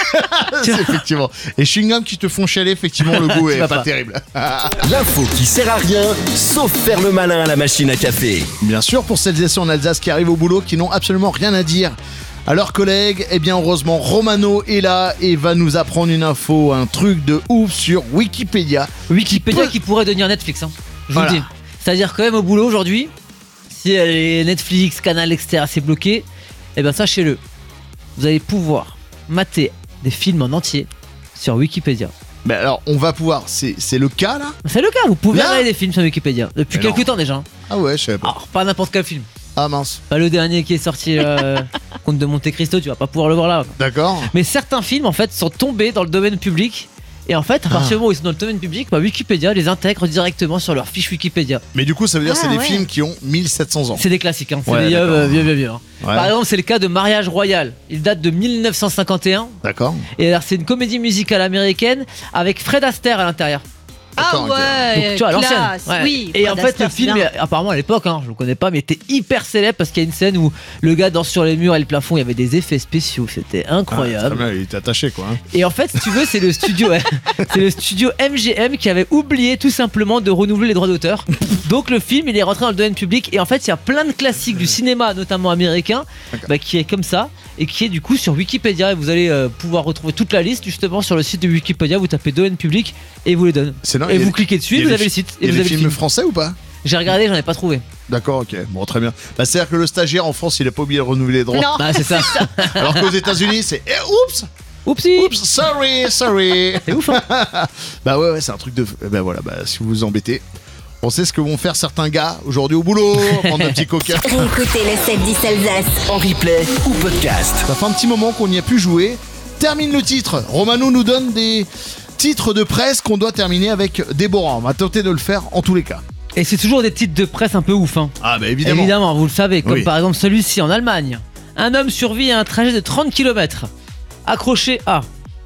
Speaker 3: C'est effectivement. Et chewing-gum qui te font chialer, effectivement, le goût est
Speaker 4: vas
Speaker 3: pas,
Speaker 4: pas.
Speaker 3: terrible.
Speaker 1: L'info qui sert à rien, sauf faire le malin à la machine à café.
Speaker 3: Bien sûr, pour celles et ceux en Alsace qui arrivent au boulot, qui n'ont absolument rien à dire à leurs collègues, eh bien heureusement Romano est là et va nous apprendre une info, un truc de ouf sur Wikipédia.
Speaker 4: Wikipédia
Speaker 3: Qui
Speaker 4: qui pourrait devenir Netflix, hein. Je vous
Speaker 3: Voilà.
Speaker 4: le dis. C'est-à-dire quand même au boulot aujourd'hui, si les Netflix, Canal, et cetera c'est bloqué, eh bien sachez-le, vous allez pouvoir mater des films en entier sur Wikipédia.
Speaker 3: Mais alors, on va pouvoir, c'est c'est le cas là?
Speaker 4: C'est le cas, vous pouvez
Speaker 3: Là
Speaker 4: regarder des films sur Wikipédia depuis
Speaker 3: Mais
Speaker 4: quelques
Speaker 3: non.
Speaker 4: temps déjà. hein.
Speaker 3: Ah ouais, je savais pas.
Speaker 4: Alors pas n'importe quel film.
Speaker 3: Ah mince,
Speaker 4: Pas le dernier qui est sorti, euh, Comte de Monte Cristo, tu vas pas pouvoir le voir là.
Speaker 3: d'accord.
Speaker 4: Mais certains films en fait sont tombés dans le domaine public. Et en fait, à partir du moment où ils sont dans le domaine public, bah, Wikipédia les intègre directement sur leur fiche Wikipédia.
Speaker 3: Mais du coup, ça veut dire que
Speaker 5: Ah,
Speaker 3: c'est des
Speaker 5: ouais.
Speaker 3: films qui ont mille sept cents ans.
Speaker 4: C'est des classiques, hein. c'est
Speaker 3: Ouais,
Speaker 4: des
Speaker 3: d'accord.
Speaker 4: euh, vieux, vieux, vieux. hein.
Speaker 3: Ouais,
Speaker 4: Par exemple, c'est le cas de Mariage Royal. Il date de mille neuf cent cinquante et un.
Speaker 3: d'accord.
Speaker 4: Et alors, c'est une comédie musicale américaine avec Fred Astaire à l'intérieur.
Speaker 5: Ah
Speaker 3: D'accord, ok.
Speaker 5: ouais.
Speaker 4: Donc, tu vois, à l'ancienne.
Speaker 5: classe.
Speaker 4: Ouais.
Speaker 5: Oui.
Speaker 4: Et
Speaker 5: Fred
Speaker 4: en fait, le
Speaker 5: Astaire, c'est
Speaker 4: film,
Speaker 5: bien.
Speaker 4: est- apparemment à l'époque, hein, je le connais pas, mais était hyper célèbre parce qu'il y a une scène où le gars danse sur les murs et le plafond, il y avait des effets spéciaux. C'était
Speaker 3: Ah,
Speaker 4: incroyable.
Speaker 3: très bien, il est attaché quoi. hein.
Speaker 4: Et en fait, si tu veux, c'est le studio, ouais, c'est le studio M G M qui avait oublié tout simplement de renouveler les droits d'auteur. Donc le film, il est rentré dans le domaine public. Et en fait, il y a plein de classiques du cinéma, notamment américain, bah, qui est comme ça et qui est du coup sur Wikipédia. Et vous allez euh, pouvoir retrouver toute la liste justement sur le site de Wikipédia. Vous tapez domaine public et vous les donne.
Speaker 3: C'est non,
Speaker 4: Et
Speaker 3: il y a
Speaker 4: vous
Speaker 3: des-
Speaker 4: cliquez dessus,
Speaker 3: il y a
Speaker 4: vous
Speaker 3: des
Speaker 4: avez le
Speaker 3: fi-
Speaker 4: site
Speaker 3: Il y
Speaker 4: et
Speaker 3: a
Speaker 4: vous
Speaker 3: des
Speaker 4: avez le
Speaker 3: films
Speaker 4: film.
Speaker 3: français ou pas?
Speaker 4: J'ai regardé, j'en ai pas trouvé.
Speaker 3: D'accord, ok. Bon, très bien. Bah, c'est-à-dire que le stagiaire en France, il a pas oublié de renouveler les droits.
Speaker 5: Non.
Speaker 4: Bah c'est ça.
Speaker 3: Alors qu'aux États-Unis, c'est eh, oups,
Speaker 4: Oupsie.
Speaker 3: oups, sorry, sorry.
Speaker 4: C'est ouf. Hein.
Speaker 3: Bah ouais, ouais, c'est un truc de. Eh ben voilà, bah si vous vous embêtez, on sait ce que vont faire certains gars aujourd'hui au boulot, prendre un petit coca.
Speaker 2: Écoutez le sept dix Alsace.
Speaker 1: En replay ou podcast.
Speaker 3: Ça fait un petit moment qu'on n'y a plus joué. Termine le titre. Romano nous donne des titres de presse qu'on doit terminer avec Déborah. On va tenter de le faire en tous les cas.
Speaker 4: Et c'est toujours des titres de presse un peu ouf. Hein.
Speaker 3: Ah bah évidemment.
Speaker 4: Évidemment, vous le savez, comme
Speaker 3: Oui.
Speaker 4: par exemple celui-ci en Allemagne. Un homme survit à un trajet de trente kilomètres. Accroché à.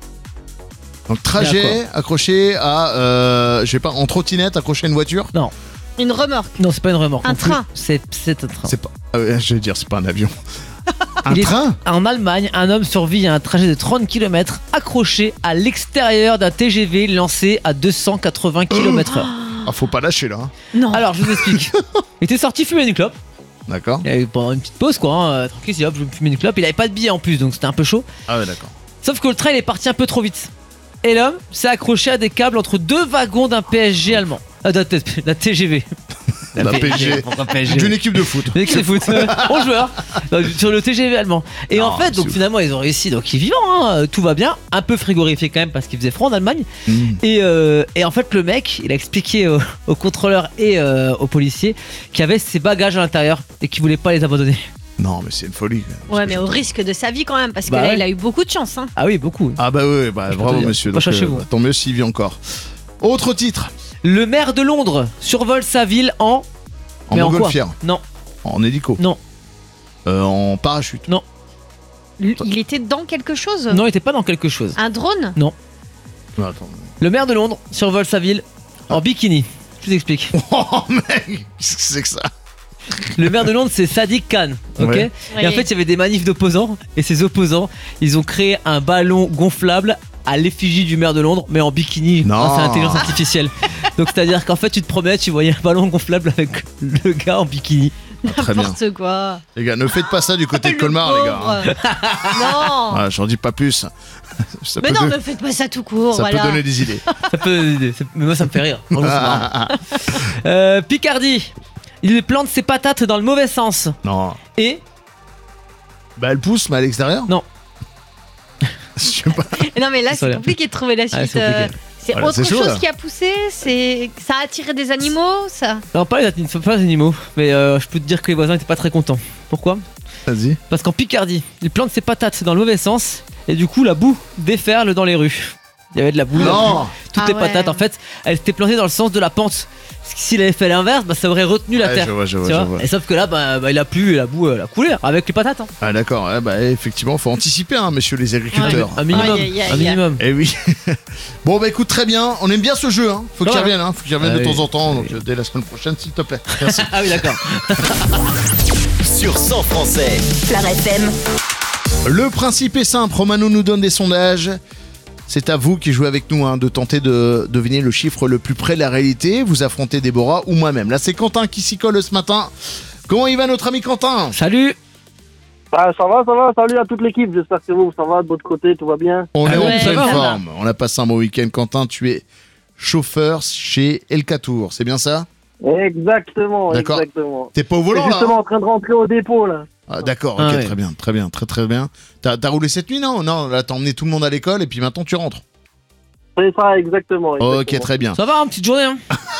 Speaker 3: Donc trajet
Speaker 4: Bien,
Speaker 3: accroché à, euh, je sais pas, en trottinette accroché à une voiture.
Speaker 4: Non,
Speaker 5: Une remorque.
Speaker 4: non, c'est pas une remorque.
Speaker 5: Un
Speaker 4: non plus.
Speaker 5: train.
Speaker 4: C'est c'est un train.
Speaker 3: C'est pas. ah ouais, je vais dire, c'est pas un avion. un
Speaker 4: Il est-
Speaker 3: train.
Speaker 4: En Allemagne, un homme survit à un trajet de trente kilomètres accroché à l'extérieur d'un T G V lancé à deux cent quatre-vingts kilomètres heure.
Speaker 3: Ah, faut pas lâcher là. hein.
Speaker 5: Non.
Speaker 4: Alors, je vous explique. Il était sorti fumer une clope.
Speaker 3: D'accord.
Speaker 4: Il avait pas une petite pause, quoi. Hein. euh, Tranquille, c'est hop, je vais fumer une clope. Il avait pas de billet en plus, donc c'était un peu chaud.
Speaker 3: Ah ouais, d'accord.
Speaker 4: Sauf que le train il est parti un peu trop vite. Et l'homme s'est accroché à des câbles entre deux wagons d'un P S G allemand. Ah, d'un, T- d'un T G V.
Speaker 3: La P S G.
Speaker 4: Pourquoi P S G?
Speaker 3: D'une équipe de foot.
Speaker 4: Dès que c'est foot, onze joueurs euh, sur le T G V allemand. Et
Speaker 3: Non,
Speaker 4: en fait,
Speaker 3: c'est
Speaker 4: donc
Speaker 3: ouf.
Speaker 4: finalement, ils ont réussi. Donc, ils vivent, hein, tout va bien. Un peu frigorifié quand même parce qu'il faisait froid en Allemagne.
Speaker 3: Mmh.
Speaker 4: Et, euh, et en fait, le mec, il a expliqué au, au contrôleur et euh, aux policiers qu'il y avait ses bagages à l'intérieur et qu'il voulait pas les abandonner.
Speaker 3: Non, mais c'est une folie. quand même.
Speaker 5: Ouais, mais au risque de sa vie quand même, parce que
Speaker 4: Bah
Speaker 5: là,
Speaker 4: ouais.
Speaker 5: il a eu beaucoup de chance. Hein.
Speaker 4: Ah oui, beaucoup.
Speaker 3: Ah bah ouais, bah,
Speaker 4: Je peux
Speaker 3: bravo
Speaker 4: te dire.
Speaker 3: monsieur.
Speaker 4: Pas cherchez vous.
Speaker 3: bah, tant mieux s'il vit encore. Autre titre.
Speaker 4: Le maire de Londres survole sa ville en.
Speaker 3: En
Speaker 4: Mais en quoi
Speaker 3: montgolfière.
Speaker 4: Non,
Speaker 3: En hélico.
Speaker 4: non,
Speaker 3: Euh, en parachute.
Speaker 5: Lui, Il était dans quelque chose
Speaker 4: non, il était pas dans quelque chose.
Speaker 5: Un drone
Speaker 3: Non, attends.
Speaker 4: Le maire de Londres survole sa ville en bikini. Je vous explique.
Speaker 3: Oh mec, qu'est-ce que c'est que ça?
Speaker 4: Le maire de Londres, c'est Sadiq Khan, ok.
Speaker 3: Ouais.
Speaker 4: Et en
Speaker 5: Oui.
Speaker 4: fait, il y avait des manifs d'opposants, et ces opposants, ils ont créé un ballon gonflable à l'effigie du maire de Londres, mais en bikini,
Speaker 3: Non.
Speaker 4: grâce à l'intelligence artificielle. Donc, c'est-à-dire qu'en fait, tu te promets, tu voyais un ballon gonflable avec le gars en bikini.
Speaker 3: Très bien.
Speaker 5: N'importe quoi.
Speaker 3: Les gars, ne faites pas ça du côté de
Speaker 5: Le
Speaker 3: Colmar, les gars. hein.
Speaker 5: pauvre. Non.
Speaker 3: Voilà, j'en dis pas plus. Ça
Speaker 5: Mais
Speaker 3: peut,
Speaker 5: non,
Speaker 3: don-
Speaker 5: ne faites pas ça tout court.
Speaker 3: ça
Speaker 5: voilà.
Speaker 3: peut donner des idées.
Speaker 4: Ça peut, ça- mais moi, ça me fait rire. Franchement, c'est marrant.
Speaker 3: Ah, ah, ah.
Speaker 4: Euh, Picardie, il plante ses patates dans le mauvais sens.
Speaker 3: Non.
Speaker 4: Et
Speaker 3: Bah elle pousse, mais à l'extérieur.
Speaker 4: Non.
Speaker 3: Je sais pas.
Speaker 5: Non, mais là,
Speaker 4: Ça
Speaker 5: c'est
Speaker 4: l'air.
Speaker 5: compliqué de trouver la
Speaker 4: Ah,
Speaker 5: suite.
Speaker 4: c'est compliqué.
Speaker 5: euh, C'est
Speaker 3: Voilà,
Speaker 5: autre
Speaker 3: c'est chaud,
Speaker 5: chose
Speaker 3: là.
Speaker 5: qui a poussé. C'est ça a attiré des animaux. Ça.
Speaker 4: non, pas les, ani- pas les animaux, mais euh, je peux te dire que les voisins étaient pas très contents. Pourquoi?
Speaker 3: Vas-y.
Speaker 4: Parce qu'en Picardie, il plante ses patates dans le mauvais sens et du coup la boue déferle dans les rues. Il y avait de la boue.
Speaker 3: Non.
Speaker 4: Toutes
Speaker 5: Ah
Speaker 4: les
Speaker 5: ouais.
Speaker 4: patates en fait, elles étaient plantées dans le sens de la pente. Parce que s'il avait fait l'inverse, bah, ça aurait retenu la
Speaker 3: Ouais,
Speaker 4: terre.
Speaker 3: je vois, je vois,
Speaker 4: tu
Speaker 3: je
Speaker 4: vois.
Speaker 3: vois.
Speaker 4: Et sauf que là, bah, bah, il a plu et la boue elle a coulé avec les patates. Hein.
Speaker 3: Ah d'accord. Ouais, bah effectivement, faut anticiper, hein, messieurs les agriculteurs.
Speaker 4: Un minimum.
Speaker 5: Aïe, aïe, aïe.
Speaker 4: Un minimum.
Speaker 3: Eh oui. Bon bah écoute, très bien. On aime bien ce jeu. Hein. Faut qu'il
Speaker 4: Ouais.
Speaker 3: revienne. Hein. Faut qu'il revienne
Speaker 4: Ah
Speaker 3: de
Speaker 4: oui.
Speaker 3: temps en temps. Donc
Speaker 4: Oui.
Speaker 3: euh, dès la semaine prochaine, s'il te plaît. Merci.
Speaker 4: Ah oui, d'accord.
Speaker 1: Sur cent français.
Speaker 2: Flair F M.
Speaker 3: Le principe est simple. Romano nous donne des sondages. C'est à vous qui jouez avec nous hein, de tenter de deviner le chiffre le plus près de la réalité. Vous affrontez Déborah ou moi-même. Là, c'est Quentin qui s'y colle ce matin. Comment il va notre ami Quentin?
Speaker 4: Salut.
Speaker 7: Ah, ça va, ça va, salut à toute l'équipe, j'espère que vous, ça va de votre côté, tout va bien.
Speaker 3: On
Speaker 4: Ah
Speaker 3: est en
Speaker 4: ouais,
Speaker 3: pleine
Speaker 4: ça va.
Speaker 3: forme. On a passé un bon week-end. Quentin, tu es chauffeur chez Elcatour. C'est bien ça?
Speaker 7: Exactement,
Speaker 3: D'accord.
Speaker 7: exactement.
Speaker 3: T'es pas au
Speaker 7: Je suis
Speaker 3: volant là?
Speaker 7: justement
Speaker 3: hein
Speaker 7: en train de rentrer au dépôt, là.
Speaker 3: Ah, d'accord,
Speaker 4: Ah
Speaker 3: ok,
Speaker 4: ouais.
Speaker 3: très bien, très bien, très très bien. T'as t'as roulé cette nuit, non? Non, là t'as emmené tout le monde à l'école et puis maintenant tu rentres.
Speaker 7: C'est ça, exactement. exactement.
Speaker 3: Ok, très bien.
Speaker 4: Ça va, hein, petite journée. Hein.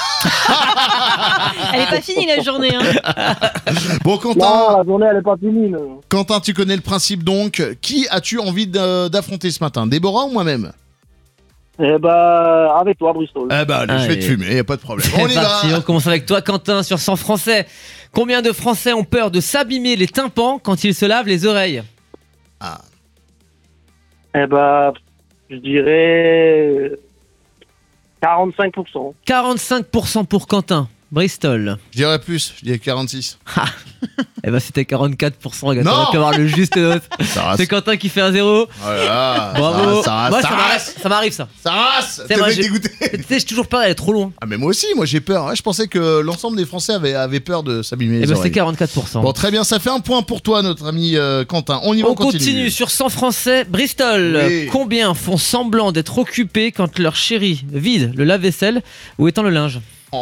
Speaker 5: Elle est pas finie la journée. Hein.
Speaker 3: Bon,
Speaker 7: Non,
Speaker 3: Quentin,
Speaker 7: la journée, elle est pas finie, là.
Speaker 3: Quentin, tu connais le principe donc. Qui as-tu envie de- d'affronter ce matin? Déborah ou moi-même?
Speaker 7: Eh bah, avec toi, Bristol.
Speaker 3: Eh ben, allez, je vais te
Speaker 4: Allez.
Speaker 3: fumer, y a pas de problème.
Speaker 4: C'est
Speaker 3: On y
Speaker 4: parti,
Speaker 3: va.
Speaker 4: on commence avec toi, Quentin, sur cent français. Combien de Français ont peur de s'abîmer les tympans quand ils se lavent les oreilles?
Speaker 7: Eh bah, je dirais quarante-cinq pour cent.
Speaker 4: quarante-cinq pour cent pour Quentin. Bristol.
Speaker 3: Je dirais plus, je dirais quarante-six.
Speaker 4: Eh ben c'était quarante-quatre pour cent, regarde,
Speaker 3: Non.
Speaker 4: t'aurais pu avoir le juste note.
Speaker 3: Ça race.
Speaker 4: C'est Quentin qui fait un zéro.
Speaker 3: Oh là là,
Speaker 4: Bravo.
Speaker 3: Ça race,
Speaker 4: Moi,
Speaker 3: ça
Speaker 4: ça
Speaker 3: race,
Speaker 4: m'arrive, ça m'arrive ça.
Speaker 3: ça race.
Speaker 4: C'est
Speaker 3: T'es
Speaker 4: vrai,
Speaker 3: mec
Speaker 4: j'ai-
Speaker 3: dégoûté.
Speaker 4: Tu sais, j'ai toujours peur d'aller trop loin.
Speaker 3: Ah mais moi aussi, moi j'ai peur. Ouais, je pensais que l'ensemble des Français avaient, avaient peur de s'abîmer
Speaker 4: Eh
Speaker 3: les
Speaker 4: ben c'est
Speaker 3: oreilles.
Speaker 4: quarante-quatre pour cent.
Speaker 3: Bon, très bien, ça fait un point pour toi, notre ami euh, Quentin. On y va,
Speaker 4: On
Speaker 3: on continue.
Speaker 4: continue sur cent français. Bristol.
Speaker 3: Oui.
Speaker 4: Combien font semblant d'être occupés quand leur chéri vide le lave-vaisselle ou étend le linge?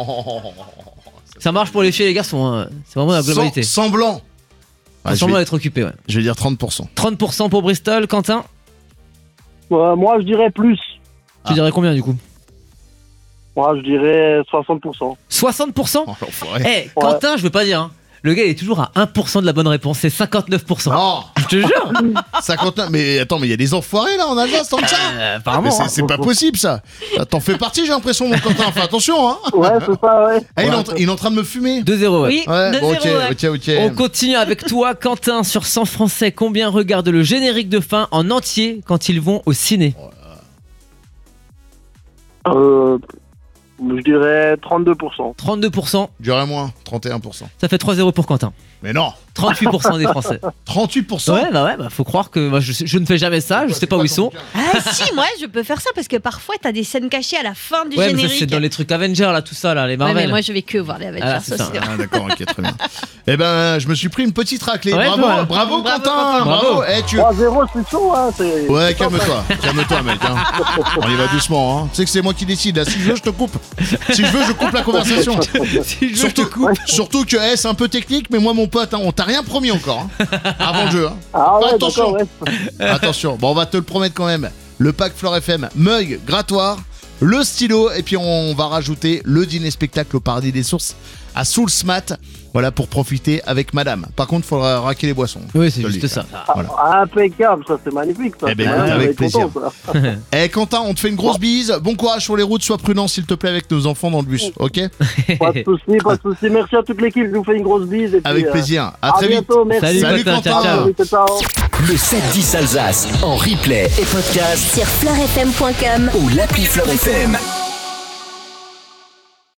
Speaker 4: Ça marche pour les filles et les garçons, hein. C'est vraiment la globalité.
Speaker 3: Sem- Semblant. Ah,
Speaker 4: Font
Speaker 3: je,
Speaker 4: semblant
Speaker 3: vais,
Speaker 4: d'être occupés, ouais.
Speaker 3: je vais dire trente pour cent.
Speaker 4: trente pour cent pour Bristol. Quentin,
Speaker 7: Euh, moi, je dirais plus.
Speaker 4: tu
Speaker 3: Ah.
Speaker 4: dirais combien du coup?
Speaker 7: Moi, je dirais soixante pour cent.
Speaker 4: soixante pour cent?
Speaker 3: Oh, l'enfoiré.
Speaker 4: Eh, Quentin, je veux pas dire, hein. Le gars il est toujours à un pour cent de la bonne réponse, c'est cinquante-neuf pour cent.
Speaker 3: Non,
Speaker 4: Je te jure.
Speaker 3: cinquante-neuf. Mais attends, mais il y a des enfoirés là en Alsace, tant que ça.
Speaker 4: Euh,
Speaker 3: Mais
Speaker 4: apparemment.
Speaker 3: c'est-
Speaker 4: hein.
Speaker 3: c'est pas possible ça. Ah, T'en fais partie, j'ai l'impression, mon Quentin. Fais attention, hein.
Speaker 7: Ouais, c'est ça, ouais.
Speaker 3: Ah, il, est en, tra- il est en train de me fumer.
Speaker 4: deux zéro, ouais.
Speaker 5: Oui,
Speaker 3: Ouais,
Speaker 5: deux
Speaker 3: bon, ok,
Speaker 5: zéro, ouais.
Speaker 3: ok, ok.
Speaker 4: On continue avec toi, Quentin, sur cent français. Combien regardent le générique de fin en entier quand ils vont au ciné?
Speaker 7: Euh, Je dirais trente-deux pour cent.
Speaker 4: trente-deux pour cent.
Speaker 3: J'aurais moins, trente et un pour cent.
Speaker 4: Ça fait trois zéro pour Quentin.
Speaker 3: Mais non,
Speaker 4: trente-huit pour cent des Français.
Speaker 3: trente-huit pour cent.
Speaker 4: Ouais, bah ouais, bah faut croire que moi je, je ne fais jamais ça, je sais pas où ils sont.
Speaker 5: Ah si, moi je peux faire ça parce que parfois t'as des scènes cachées à la fin du
Speaker 4: Ouais, mais ça
Speaker 5: générique.
Speaker 4: c'est dans les trucs Avengers là, tout ça là, les
Speaker 5: Ouais,
Speaker 4: Marvel.
Speaker 5: mais moi je vais que voir les Avengers.
Speaker 4: Ah, c'est
Speaker 5: ça,
Speaker 4: ça.
Speaker 5: c'est-
Speaker 3: Ah d'accord, ok, très bien. Eh ben, je me suis pris une petite raclée.
Speaker 4: Ouais,
Speaker 3: bravo,
Speaker 4: toi.
Speaker 3: bravo,
Speaker 5: Bravo,
Speaker 3: Quentin,
Speaker 5: Quentin.
Speaker 3: bravo.
Speaker 4: Bravo.
Speaker 3: Eh, tu...
Speaker 7: trois zéro, c'est chaud, hein. c'est-
Speaker 3: Ouais,
Speaker 7: c'est pas
Speaker 3: calme-toi, calme-toi, mec. Hein. On y va doucement. Hein. Tu sais que c'est moi qui décide. Là, si je veux, je te coupe. Si je veux, je coupe la conversation.
Speaker 4: Si je veux,
Speaker 3: Surtout,
Speaker 4: je te coupe.
Speaker 3: surtout que eh, c'est un peu technique, mais moi, mon pote, hein, on t'a rien promis encore. Hein, avant le jeu. Hein.
Speaker 7: Ah ouais,
Speaker 3: Attention.
Speaker 7: d'accord, ouais.
Speaker 3: Attention. Bon, on va te le promettre quand même. Le pack Fleur F M, mug, grattoir, le stylo, et puis on va rajouter le dîner spectacle au Paradis des Sources à Soulsmat. Voilà, pour profiter avec madame. Par contre, il faudra raquer les boissons.
Speaker 4: Oui, c'est
Speaker 3: Je te le
Speaker 4: juste
Speaker 3: dis.
Speaker 4: ça.
Speaker 3: Voilà.
Speaker 7: Ah, impeccable, ça c'est magnifique. Ça.
Speaker 3: Eh ben,
Speaker 7: Ouais,
Speaker 3: écoute,
Speaker 7: on
Speaker 3: avec
Speaker 7: est content,
Speaker 3: plaisir.
Speaker 7: ça.
Speaker 3: Eh Quentin, on te fait une grosse bise. Bon courage sur les routes, sois prudent s'il te plaît avec nos enfants dans le bus, ok?
Speaker 7: Pas de soucis, pas de soucis. Merci à toute l'équipe, je vous fais une grosse bise. Et puis,
Speaker 3: Avec
Speaker 7: euh,
Speaker 3: plaisir. À
Speaker 7: À
Speaker 3: très vite.
Speaker 7: bientôt, merci.
Speaker 4: Salut,
Speaker 3: Salut,
Speaker 4: Quentin, ciao,
Speaker 3: Quentin.
Speaker 4: ciao.
Speaker 7: Ciao, ciao.
Speaker 1: Le sept dix Alsace en replay et podcast
Speaker 2: Sur fleurfm point com
Speaker 1: ou l'appli Fleur F M.